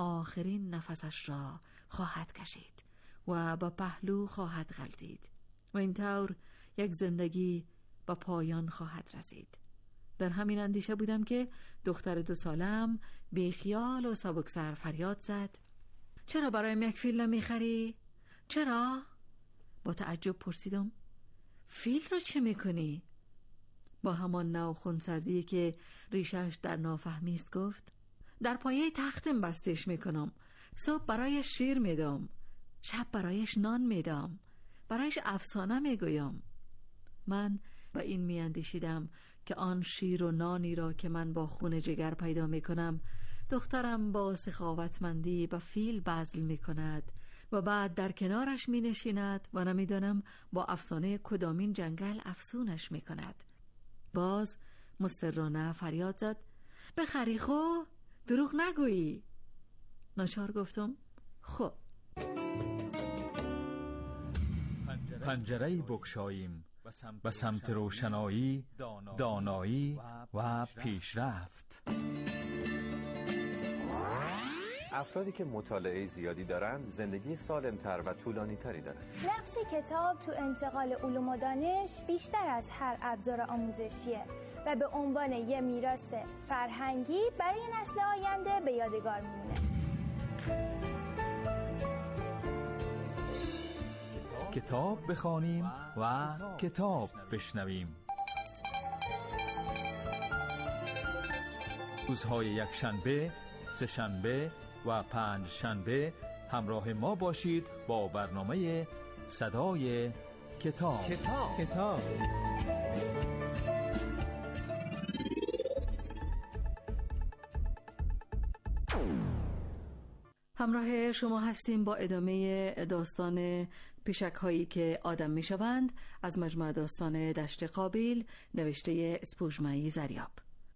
Speaker 14: آخرین نفسش را خواهد کشید و با پهلو خواهد غلتید و اینطور یک زندگی با پایان خواهد رسید. در همین اندیشه بودم که دختر دو سالم بی خیال و سبکسر فریاد زد: چرا برایم یک فیل نمیخری؟ چرا؟ با تعجب پرسیدم: فیل را چه میکنی؟ با همان نوع خونسردی که ریشش در نافهمی است گفت: در پایه تختم بستش میکنم. صبح برایش شیر میدم، شب برایش نان میدم، برایش افسانه میگویم. من به این میاندیشیدم که آن شیر و نانی را که من با خون جگر پیدا میکنم دخترم با سخاوتمندی به فیل بذل میکند و بعد در کنارش مینشیند و نمیدانم با افسانه کدامین جنگل افسونش میکند. باز مصرانه فریاد زد: بخری خو، دروغ نگویی. ناچار گفتم: خب.
Speaker 12: پنجره بگشاییم و سمت روشنایی، دانایی و پیشرفت.
Speaker 13: افرادی که مطالعه زیادی دارند زندگی سالمتر و طولانی تری دارند.
Speaker 15: نقش کتاب تو انتقال علوم و دانش بیشتر از هر ابزار آموزشیه و به عنوان یه میراث فرهنگی برای نسل آینده به یادگار میمونه.
Speaker 12: کتاب بخوانیم و کتاب بشنویم. روزهای یک شنبه، سه شنبه و پنج شنبه همراه ما باشید با برنامه صدای کتاب.
Speaker 6: کتاب کتاب
Speaker 14: همراه شما هستیم با ادامه داستان پیشک هایی که آدم می شوند از مجموعه داستان دشت قابیل نوشته اسپوژمایی زریاب.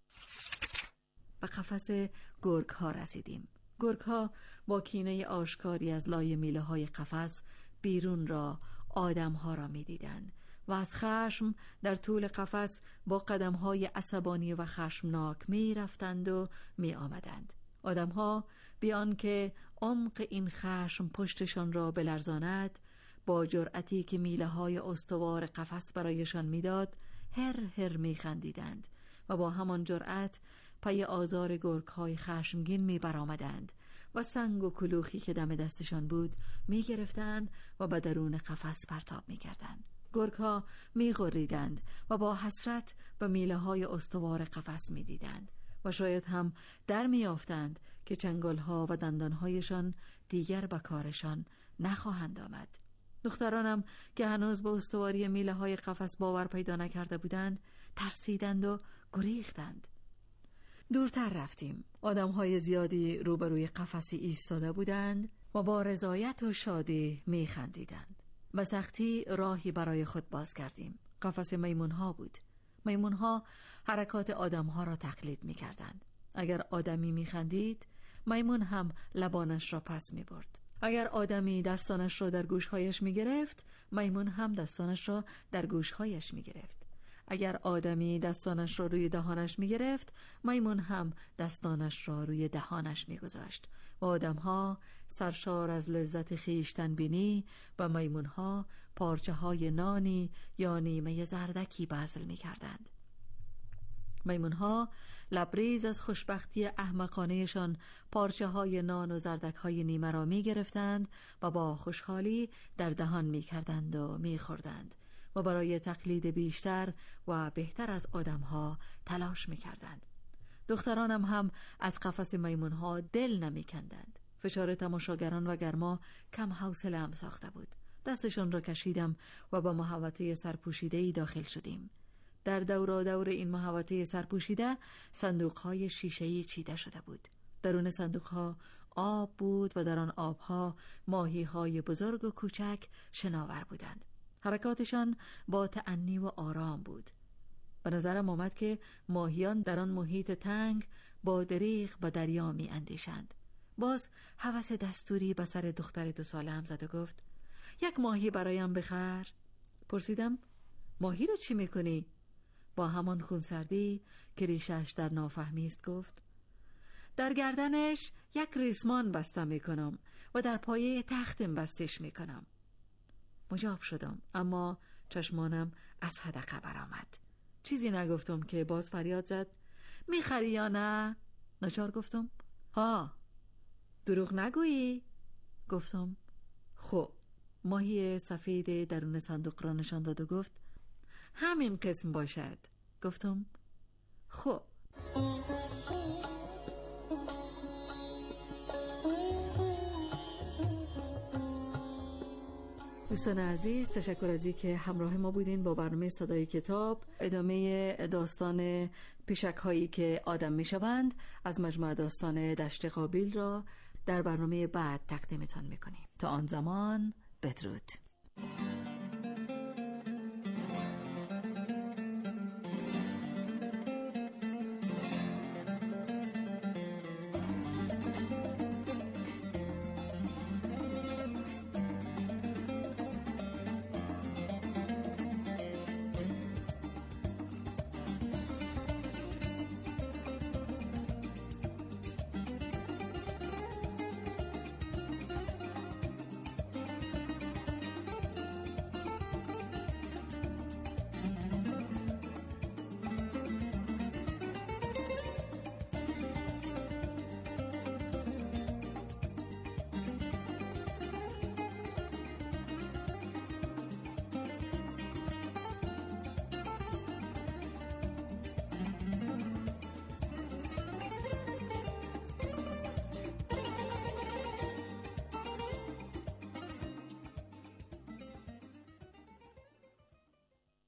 Speaker 14: به قفس گرگ ها رسیدیم. گرگ ها با کینه آشکاری از لای میله های قفس بیرون را آدم ها را می دیدن و از خشم در طول قفس با قدم های عصبانی و خشمناک می رفتند و می آمدند. آدم ها بیان که عمق این خشم پشتشان را بلرزاند، با جرأتی که میله های استوار قفس برایشان میداد هر هر می خندیدند و با همان جرأت پی آزار گرگ های خشمگین می برآمدند و سنگ و کلوخی که دم دستشان بود می گرفتند و به درون قفس پرتاب می کردند. گرگ ها می غریدند و با حسرت به میله های استوار قفس می دیدند و شاید هم در می یافتند که چنگال ها و دندان هایشان دیگر به کارشان نخواهند آمد. دخترانم که هنوز به استواری میله های قفس باور پیدا نکرده بودند ترسیدند و گریختند. دورتر رفتیم. آدم های زیادی روبروی قفسی ایستاده بودند و با رضایت و شادی می خندیدند. به سختی راهی برای خود باز کردیم. قفس میمون ها بود. میمون ها حرکات آدم ها را تقلید می کردند. اگر آدمی می خندید، میمون هم لبانش را پس می برد. اگر آدمی دستانش را در گوشهایش می گرفت، میمون هم دستانش را در گوشهایش می گرفت. اگر آدمی دستانش را روی دهانش می گرفت، میمون هم دستانش را روی دهانش می گذاشت. و آدم ها سرشار از لذت خیشتن بینی و میمون ها پارچه های نانی یا نیمه زردکی بذل می کردند. میمون ها لبریز از خوشبختی احمقانهشان پارچه های نان و زردک های نیمه را می گرفتند و با خوشحالی در دهان می کردند و می خوردند و برای تقلید بیشتر و بهتر از آدم ها تلاش می کردند. دخترانم هم از قفس میمون ها دل نمی کندند. فشار تماشاگران و گرما کم حوصله هم ساخته بود. دستشان را کشیدم و با محوطه سرپوشیده‌ای داخل شدیم. در دورا دور این محوطه سرپوشیده صندوق‌های شیشه‌ای چیده شده بود. درون صندوق‌ها آب بود و در آن آب‌ها ماهی‌های بزرگ و کوچک شناور بودند. حرکاتشان با تأنی و آرام بود. به نظرم آمد که ماهیان در آن محیط تنگ با دریغ به دریا می اندیشند. باز هوس دستوری به سر دختر دو ساله هم زد و گفت: یک ماهی برایم بخر. پرسیدم: ماهی رو چی میکنی؟ با همان خونسردی که ریشش در نافهمی است گفت: در گردنش یک ریسمان بسته میکنم و در پایه تختم بستش میکنم. مجاب شدم، اما چشمانم از حدقه برآمد. چیزی نگفتم که باز فریاد زد: میخری یا نه؟ ناچار گفتم: ها. دروغ نگویی؟ گفتم: خب. ماهی سفید درون صندوق را نشان داد و گفت: همین قسم باشد. گفتم: خب. دوستان عزیز، تشکر از اینکه همراه ما بودین با برنامه صدای کتاب. ادامه داستان پیشک هایی که آدم می شوند از مجموعه داستان دشت قابیل را در برنامه بعد تقدیمتان می کنیم. تا آن زمان بدرود.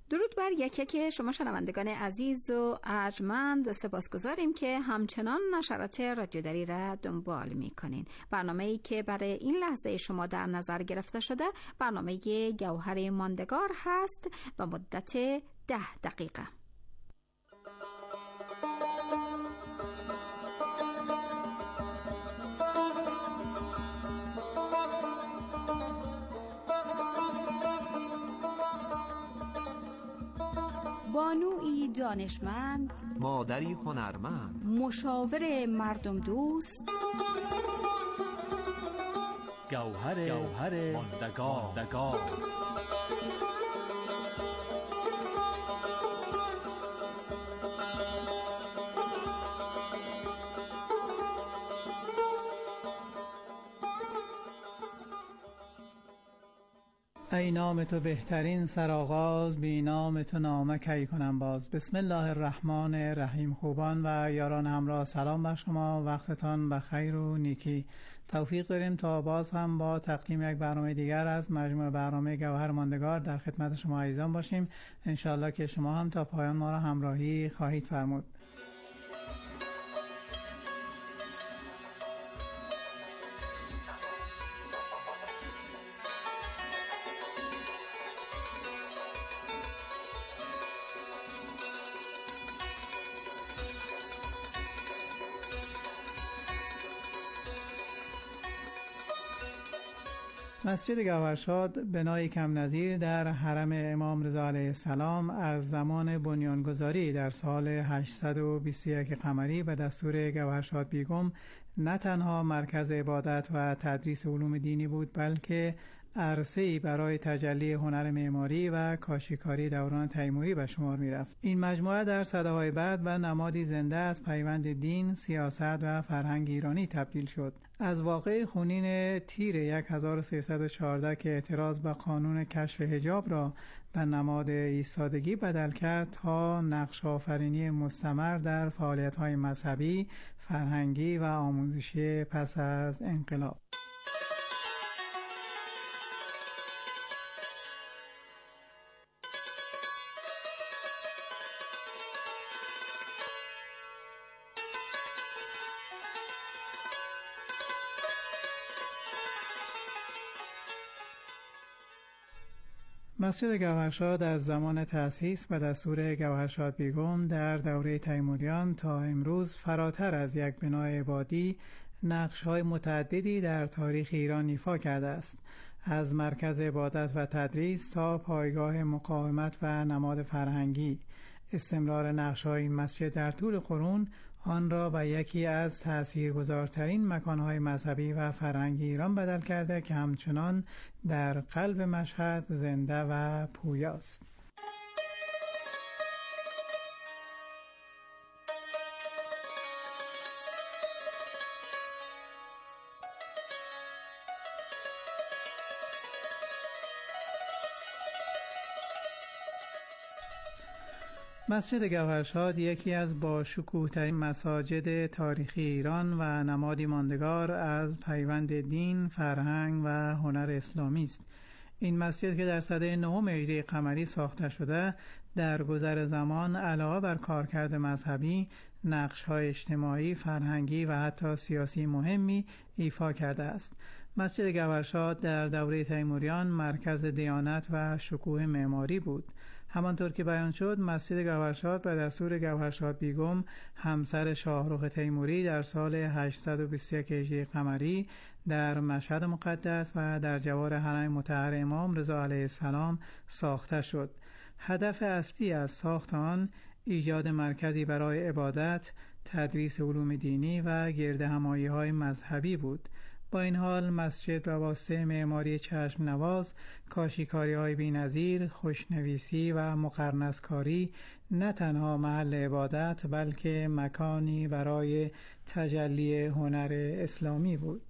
Speaker 7: درود بر یک یک شما شنوندگان عزیز و ارجمند. سپاسگزاریم که همچنان نشرات رادیودری را دنبال می‌کنین. برنامه‌ای که برای این لحظه شما در نظر گرفته شده برنامه گوهر ماندگار هست و مدت ده دقیقه.
Speaker 5: بانویی دانشمند،
Speaker 13: مادری هنرمند،
Speaker 5: مشاور مردم دوست،
Speaker 12: گوهر گوهر ماندگار ماندگار.
Speaker 16: ای نام تو بهترین سرآغاز، بی نام تو نامه کی کنم باز. بسم الله الرحمن الرحیم. خوبان و یاران همراه، سلام بر شما، وقتتان بخیر و نیکی. توفیق داریم تا باز هم با تقدیم یک برنامه دیگر از مجموعه برنامه گوهر ماندگار در خدمت شما عزیزان باشیم. انشالله که شما هم تا پایان ما را همراهی خواهید فرمود. مسجد گوهرشاد بنای کم نظیر در حرم امام رضا علیه السلام از زمان بنیانگذاری در سال هشتصد و بیست و یک قمری به دستور گوهرشاد بیگم نه تنها مرکز عبادت و تدریس علوم دینی بود، بلکه عرصه‌ای برای تجلی هنر معماری و کاشیکاری دوران تیموری به شمار می‌رفت. این مجموعه در سده‌های بعد و نمادی زنده از پیوند دین، سیاست و فرهنگ ایرانی تبدیل شد. از واقع خونین تیر هزار و سیصد و چهارده که اعتراض به قانون کشف حجاب را به نماد ایستادگی بدل کرد تا نقش آفرینی مستمر در فعالیت‌های مذهبی، فرهنگی و آموزشی پس از انقلاب. مسجد گوهرشاد از زمان تأسیس به دستور گوهرشاد بیگم در دوره تیموریان تا امروز فراتر از یک بنای عبادی نقش‌های متعددی در تاریخ ایران ایفا کرده است. از مرکز عبادت و تدریس تا پایگاه مقاومت و نماد فرهنگی، استمرار نقش‌های این مسجد در طول قرون آن را به یکی از تأثیرگذارترین مکانهای مذهبی و فرهنگی ایران بدل کرده که همچنان در قلب مشهد زنده و پویاست. مسجد گوهرشاد یکی از باشکوه‌ترین مساجد تاریخی ایران و نمادی ماندگار از پیوند دین، فرهنگ و هنر اسلامی است. این مسجد که در سده نهم هجری قمری ساخته شده، در گذر زمان علاوه بر کارکرد مذهبی، نقش‌های اجتماعی، فرهنگی و حتی سیاسی مهمی ایفا کرده است. مسجد گوهرشاد در دوره تیموریان مرکز دیانت و شکوه معماری بود. همانطور که بیان شد، مسجد گوهرشاد به دستور گوهرشاد بیگم همسر شاهرخ تیموری در سال هشتصد و بیست و یک هجری قمری در مشهد مقدس و در جوار حرم مطهر امام رضا علیه السلام ساخته شد. هدف اصلی از ساخت آن ایجاد مرکزی برای عبادت، تدریس علوم دینی و گردهمایی‌های مذهبی بود. با این حال مسجد به واسطه معماری چشم نواز، کاشیکاری های بی‌نظیر، خوشنویسی و مقرنسکاری نه تنها محل عبادت بلکه مکانی برای تجلی هنر اسلامی بود.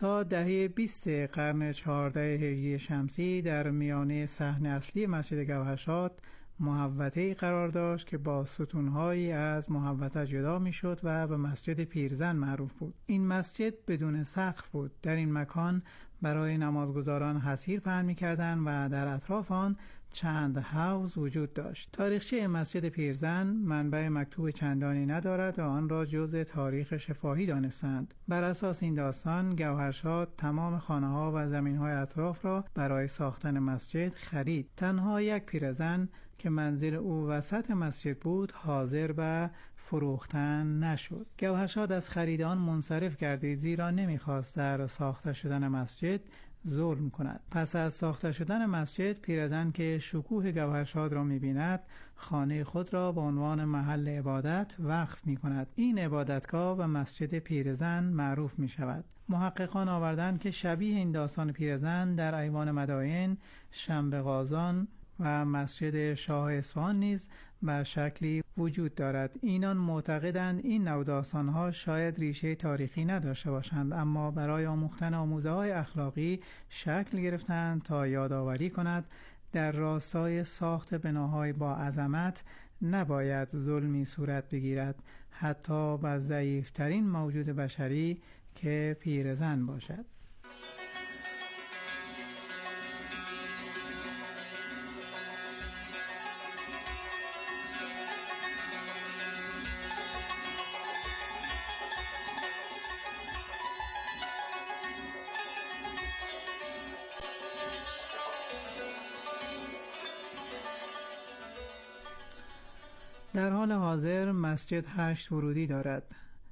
Speaker 16: تا دهه بیست قرن چهاردهم هجری شمسی در میانه صحن اصلی مسجد گوهرشاد محوطه‌ای قرار داشت که با ستونهایی از محوطه جدا میشد و به مسجد پیرزن معروف بود. این مسجد بدون سقف بود. در این مکان برای نمازگزاران حصیر پهن می‌کردند و در اطراف آن چند حوض وجود داشت. تاریخچه مسجد پیرزن منبع مکتوب چندانی ندارد و آن را جزء تاریخ شفاهی دانستند. بر اساس این داستان گوهرشاد تمام خانه‌ها و زمین‌های اطراف را برای ساختن مسجد خرید. تنها یک پیرزن که منزل او وسط مسجد بود حاضر به فروختن نشد. گوهرشاد از خرید آن منصرف گردید، زیرا نمی‌خواست در ساخته شدن مسجد ظلم کند. پس از ساخته شدن مسجد، پیرزن که شکوه گوهرشاد را می‌بیند خانه خود را به عنوان محل عبادت وقف می‌کند. این عبادتگاه و مسجد پیرزن معروف می‌شود. محققان آوردند که شبیه این داستان پیرزن در ایوان مدائن، شنبه غازان و مسجد شاه اصفهان نیز به شکلی وجود دارد. اینان معتقدند این نوع داستان‌ها شاید ریشه تاریخی نداشته باشند، اما برای آموختن آموزه‌های اخلاقی شکل گرفتند تا یادآوری کند در راستای ساخت بناهای با عظمت نباید ظلمی صورت بگیرد، حتی به ضعیف‌ترین موجود بشری که پیرزن باشد. در حال حاضر مسجد هشت ورودی دارد.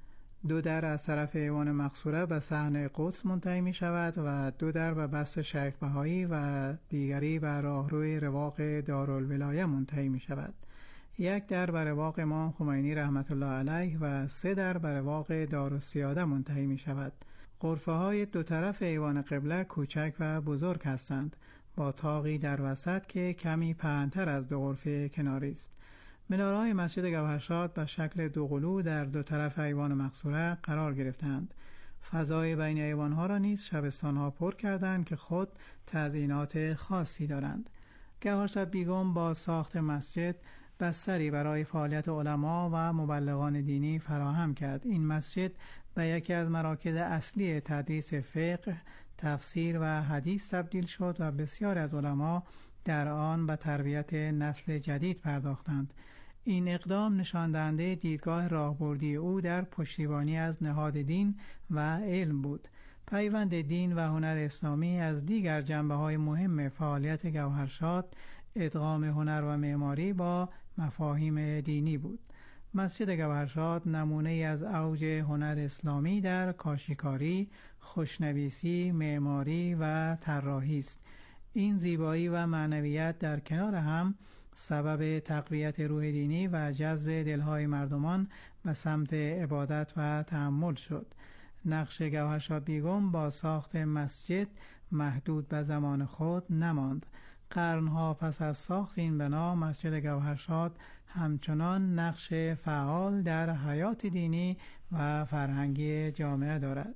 Speaker 16: دو در از طرف ایوان مقصوره به صحن قدس منتهی می شود و دو در به بست شیخ بهایی و دیگری به راهروی رواق دارالولایه منتهی می شود. یک در به رواق امام خمینی رحمت الله علیه و سه در به رواق دارالسیاده منتهی می شود. غرفه های دو طرف ایوان قبله کوچک و بزرگ هستند، با طاقی در وسط که کمی پهن‌تر از دو غرفه کناری است. مناره‌های مسجد گوهرشاد به شکل دوقلو در دو طرف ایوان مقصوره قرار گرفتند. فضای بین ایوان‌ها را نیز شبستان‌ها پر کردند که خود تزیینات خاصی دارند. گوهرشاد بیگم با ساخت مسجد بستری برای فعالیت علما و مبلغان دینی فراهم کرد. این مسجد به یکی از مراکز اصلی تدریس فقه، تفسیر و حدیث تبدیل شد و بسیار از علما در آن به تربیت نسل جدید پرداختند. این اقدام نشان دهنده دیدگاه راهبردی او در پشتیبانی از نهاد دین و علم بود. پیوند دین و هنر اسلامی از دیگر جنبه‌های مهم فعالیت گوهرشاد ادغام هنر و معماری با مفاهیم دینی بود. مسجد گوهرشاد نمونه از اوج هنر اسلامی در کاشیکاری، خوشنویسی، معماری و طراحی است. این زیبایی و معنویت در کنار هم سبب تقویت روح دینی و جذب دلهای مردمان به سمت عبادت و تأمل شد. نقش گوهرشاد بیگم با ساخت مسجد محدود به زمان خود نماند. قرنها پس از ساخت این بنا، مسجد گوهرشاد همچنان نقش فعال در حیات دینی و فرهنگی جامعه دارد.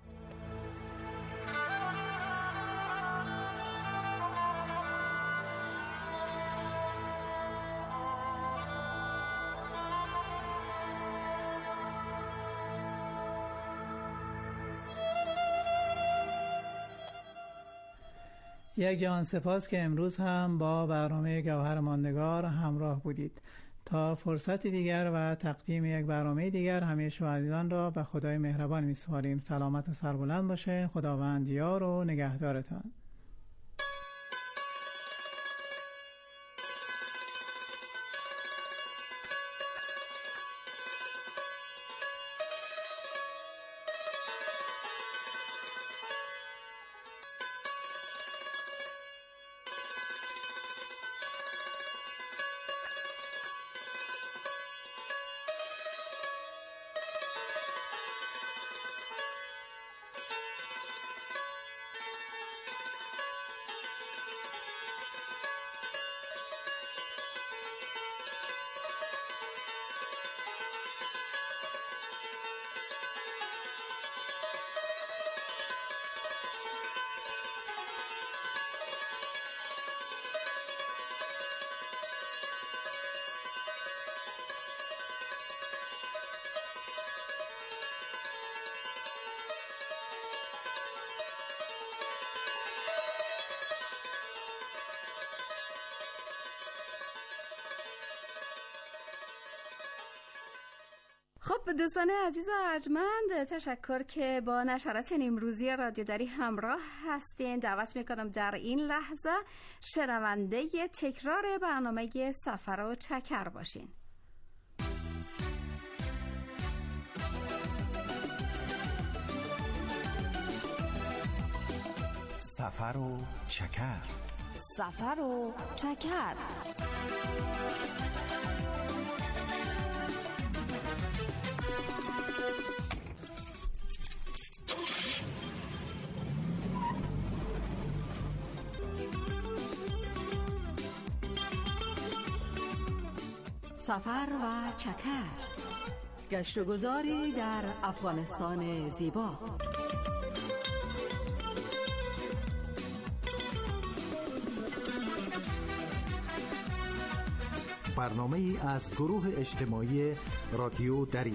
Speaker 16: یک جهان سپاس که امروز هم با برنامه گوهر ماندگار همراه بودید. تا فرصت دیگر و تقدیم یک برنامه دیگر همه شما عزیزان را به خدای مهربان می‌سپاریم. سلامت و سربلند باشین. خداوند یار و نگهدارتان.
Speaker 7: خب دوستان عزیز و ارجمند، تشکر که با نشرات امروزی رادیو دری همراه هستین. دعوت میکنم در این لحظه شنونده تکرار برنامه سفر و چکر باشین.
Speaker 9: سفر و چکر،
Speaker 5: سفر و چکر.
Speaker 14: سفر و چکر، گشت و گذاری در افغانستان زیبا.
Speaker 9: برنامه ای از گروه اجتماعی رادیو دری.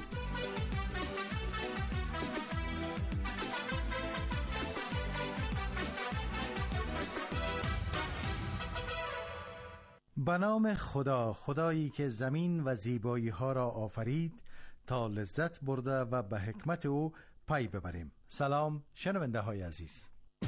Speaker 9: به نام خدا، خدایی که زمین و زیبایی ها را آفرید تا لذت برده و به حکمت او پی ببریم. سلام شنونده های عزیز.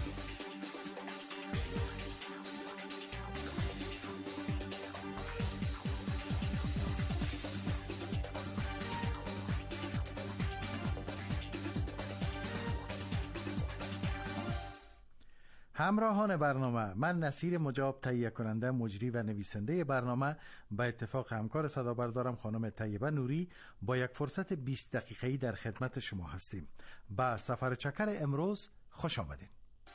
Speaker 9: همراهان برنامه، من نصیر مجاب تهیه کننده، مجری و نویسنده برنامه، به اتفاق همکار صدا بردارم خانم طیبه نوری با یک فرصت بیست دقیقه‌ای در خدمت شما هستیم. با سفر چکر امروز خوش آمدین.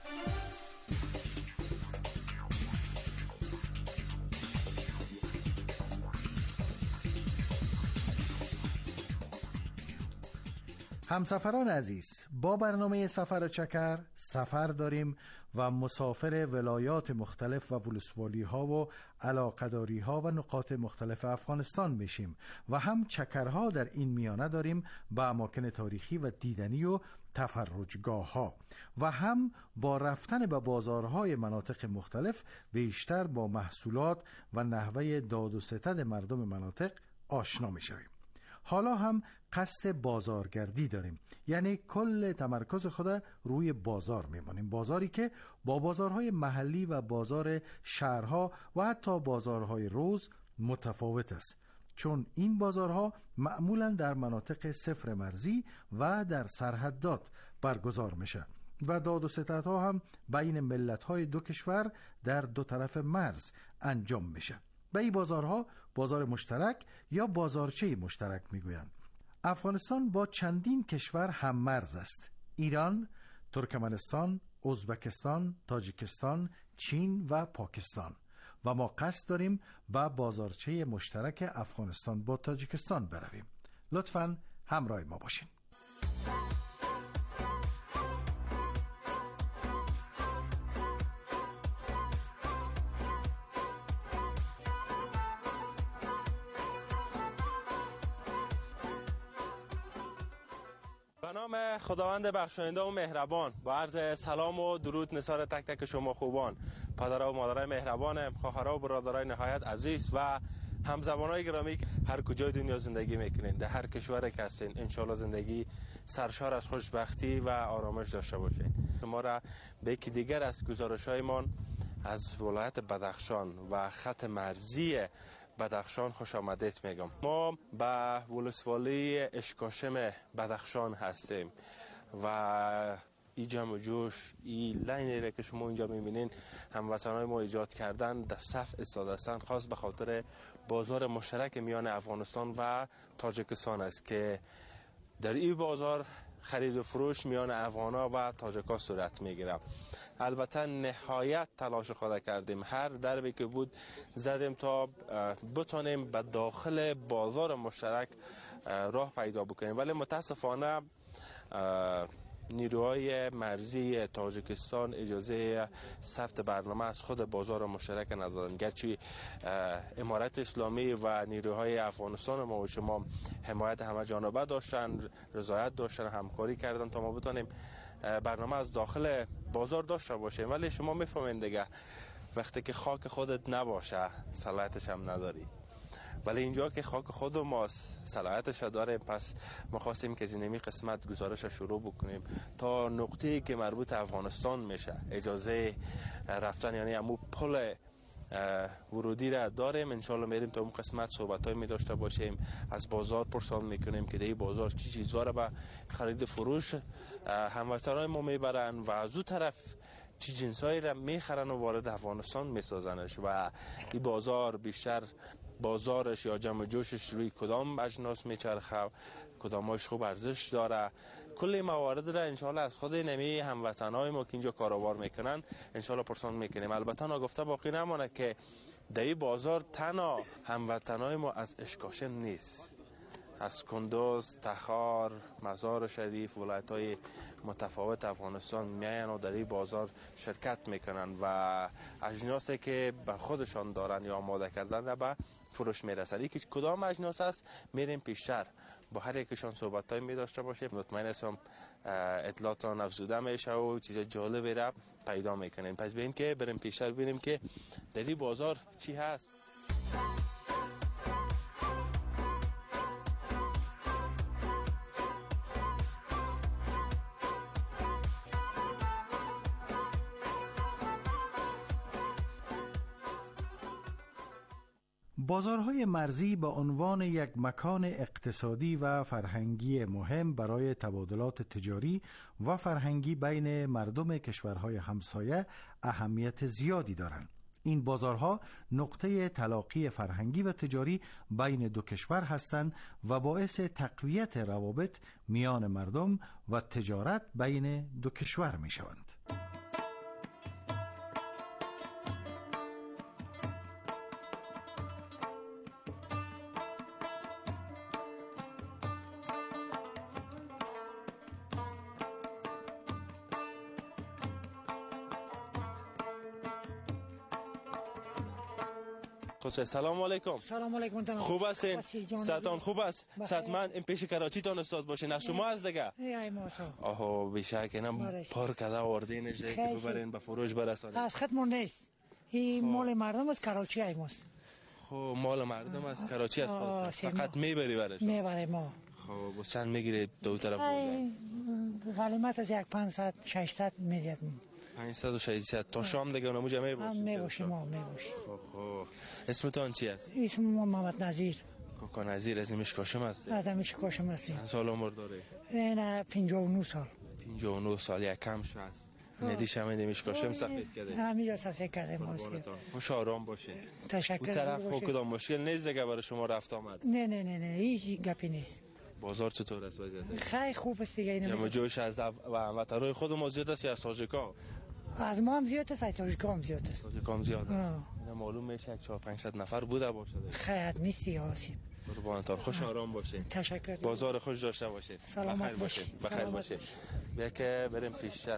Speaker 9: همسفران عزیز، با برنامه سفر چکر سفر داریم و مسافر ولایات مختلف و ولسوالی ها و علاقه‌داری ها و نقاط مختلف افغانستان میشیم و هم چکرها در این میانه داریم به اماکن تاریخی و دیدنی و تفرجگاه ها و هم با رفتن به بازارهای مناطق مختلف بیشتر با محصولات و نحوه داد و ستد مردم مناطق آشنا میشویم. حالا هم قصد بازارگردی داریم، یعنی کل تمرکز خود روی بازار میمانیم، بازاری که با بازارهای محلی و بازار شهرها و حتی بازارهای روز متفاوت است، چون این بازارها معمولاً در مناطق صفر مرزی و در سرحدات برگزار میشه و داد و ستدها هم بین ملت‌های دو کشور در دو طرف مرز انجام میشه. به این بازارها بازار مشترک یا بازارچه مشترک میگویند. افغانستان با چندین کشور هم مرز است: ایران، ترکمنستان، ازبکستان، تاجیکستان، چین و پاکستان و ما قصد داریم به بازارچه مشترک افغانستان با تاجیکستان برویم. لطفاً همراه ما باشین.
Speaker 17: به نام خداوند بخشاینده و مهربان، با عرض سلام و درود نثار تک تک شما خوبان، پدرها و مادرای مهربان، خواهرها و برادرای نهایت عزیز و همزبانای گرامی که هر کجای دنیا زندگی میکنین، در هر کشوری که هستین، انشالله زندگی سرشار از خوشبختی و آرامش داشته باشین. ما را به یکی دیگر از گزارش‌هایمان از ولایت بدخشان و خط مرزی بدخشان خوش آمدید میگم. ما به ولسوالی اشکاشم بدخشان هستیم و این جمع و جوش، این لینی را که شما اینجا میبینین هموطنای ما ایجاد کردن، در صف ایستاده هستند خاص به خاطر بازار مشترک میان افغانستان و تاجیکستان است که در این بازار خرید و فروش میان افغانا و تاجیکا صورت میگیره. البته نهایت تلاش خود کردیم، هر دربی که بود زدیم تا بتونیم به داخل بازار مشترک راه پیدا بکنیم، ولی متاسفانه نیروهای مرزی تاجیکستان اجازه ثبت برنامه از خود بازار مشترک ندادن، گرچه امارت اسلامی و نیروهای افغانستان ما و شما حمایت همه جانبه داشتن، رضایت داشتن، همکاری کردن تا ما بتونیم برنامه از داخل بازار داشته باشیم. ولی شما میفهمین دیگه، وقتی که خاک خودت نباشه صلاحیتش هم نداری. ولی اینجا که خاک خود ماست، صلاحیتش داریم، پس ما خواستیم که زینمی قسمت گزارش شروع بکنیم تا نقطه‌ای که مربوط افغانستان میشه اجازه رفتن، یعنی امو پل ورودی را داریم. انشالله میریم تا اون قسمت صحبت‌های می داشته باشیم، از بازار پرسان میکنیم که در بازار چی چیزا را به خرید فروش هموطنان ما میبرن و از اون طرف چی جنسایی را میخرن و وارد افغانستان میسازنش و این بازار بیشتر بازارش یا جمع جوشش روی کدام اجناس میچرخه، کدامش خوب ارزش داره. کلی موارد را انشالله از خود نمی هموطنای ما که اینجا کاروبار میکنن انشالله پرسان میکنیم. البته نگفته باقی نمانه که در این بازار تنها هموطنای ما از اشکاشم نیست، از کندوز، تخار، مزار شریف، ولایت‌های متفاوت افغانستان میاین و در این بازار شرکت میکنن و اجناسی که به خودشان دارن یا آماده کردن را به فروش میرسن. که کدام اجناس است میریم پیشتر با هر یکشان صحبت‌های می داشته باشیم. مطمئن هستم اطلاعاتان افزوده میشه و چیز جالبی را پیدا میکنیم. پس ببین که بریم پیشتر ببینیم که در این بازار چی هست.
Speaker 9: بازارهای مرزی به عنوان یک مکان اقتصادی و فرهنگی مهم برای تبادلات تجاری و فرهنگی بین مردم کشورهای همسایه اهمیت زیادی دارند. این بازارها نقطه تلاقی فرهنگی و تجاری بین دو کشور هستند و باعث تقویت روابط میان مردم و تجارت بین دو کشور می شوند.
Speaker 17: سلام علیکم.
Speaker 18: سلام علیکم تمام.
Speaker 17: خوب هستین؟ صحتان خوب است؟ صحتمند این پیش کراچی تان استاد باشین. از شما از دیگه؟
Speaker 18: ای ماسا.
Speaker 17: آها بیشک اینم پار کده آوردینش که ببرین به فروش برسانید.
Speaker 18: از خدمون نیست. این مال مردم از کراچی ای ماست.
Speaker 17: خب مال مردم از کراچی است. فقط میبری برش.
Speaker 18: میبره ما.
Speaker 17: خب چند میگیره دو طرف بود؟
Speaker 18: غلیمت از یک پانصد ششصد میدید.
Speaker 17: پانصد و ششصد تا شام دیگه اونمو جمعه باشیم.
Speaker 18: می باشیم ما می باشیم.
Speaker 17: خب خب اسمتون چی است؟
Speaker 18: اسم ما محمد نظیر.
Speaker 17: کاکا نظیر از میشکاشم هستی؟
Speaker 18: از میشکاشم هستی.
Speaker 17: چند سال عمر داره؟
Speaker 18: نه پنجاه و نه سال.
Speaker 17: پنجاه و نه سال یک کم شو است. ندیش همه میشکاشم سفید کرده.
Speaker 18: همینجا سفید کرده ماست.
Speaker 17: خوش آرام باشه.
Speaker 18: تشکر.
Speaker 17: اون طرف خود کدام مشکل نیست دیگه برای شما رفت آمد؟
Speaker 18: نه نه نه نه هیچ گپی نیست.
Speaker 17: بازار چطور است وضعیت؟
Speaker 18: خیلی خوب است دیگه.
Speaker 17: جمع جوش از و هموطنان خود ما زیاد است یا از تاجیکا؟
Speaker 18: از ما هم زیاد است، تاجیکا هم زیاد است.
Speaker 17: تاجیکا هم زیاد است. اینا معلوم میشه که چهارصد پانصد نفر بوده باشه.
Speaker 18: خیلی نیست دیگه آسیب.
Speaker 17: قربانتان خوش آرام باشه.
Speaker 18: تشکر.
Speaker 17: بازار خوش داشته باشه.
Speaker 18: سلامت باشه.
Speaker 17: بخیر باشه. بیا که بریم پیشتر.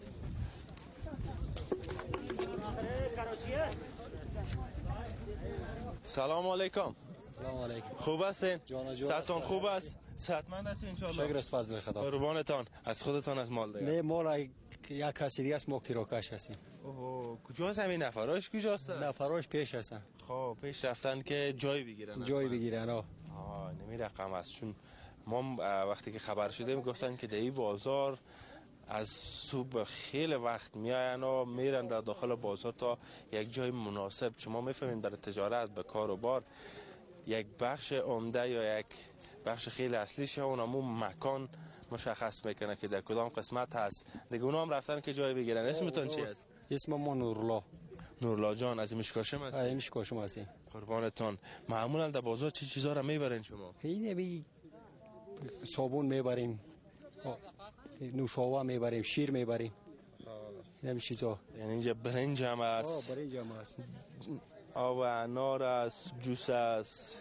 Speaker 17: سلام علیکم.
Speaker 19: سلام علیکم.
Speaker 17: خوب هستین؟ صحتون خوب است؟ صحتمند هستین ان شاء الله؟
Speaker 19: شکر از فضل خدا.
Speaker 17: قربانتان. از خودتان از مال دیگه؟
Speaker 19: نه مال یک کسی دیگه است، ما کیروکش هستیم.
Speaker 17: اوه کجاست همین نفراش کجاست؟
Speaker 19: نفراش پیش هستن.
Speaker 17: خب پیش رفتن که جای بگیرن.
Speaker 19: جای بگیرن ها.
Speaker 17: آه نمی رقم است، چون ما وقتی که خبر شدیم گفتن که در این بازار از صبح خیلی وقت میاین و میرن در داخل بازار تا یک جای مناسب. شما میفهمین برای تجارت به کار و بار یک بخش عمده یا یک بخش خیلی اصلیش اونمون مکان مشخص میکنه که در کدام قسمت هست. دیگه اونا هم رفتن که جای بگیرن. اسمتون چی است؟
Speaker 19: اسم ما نورالله.
Speaker 17: نورالله جان از میشکاشم هستی؟
Speaker 19: از میشکاشم هستی.
Speaker 17: قربانتون. معمولا در بازار چه چیزا رو میبرین شما؟
Speaker 19: اینه بی صابون میبریم، نوشابه میبریم، شیر میبریم. این چیزا.
Speaker 17: یعنی اینجا برنج هم است.
Speaker 19: آه برنج هم است.
Speaker 17: آب انار است، جوس است،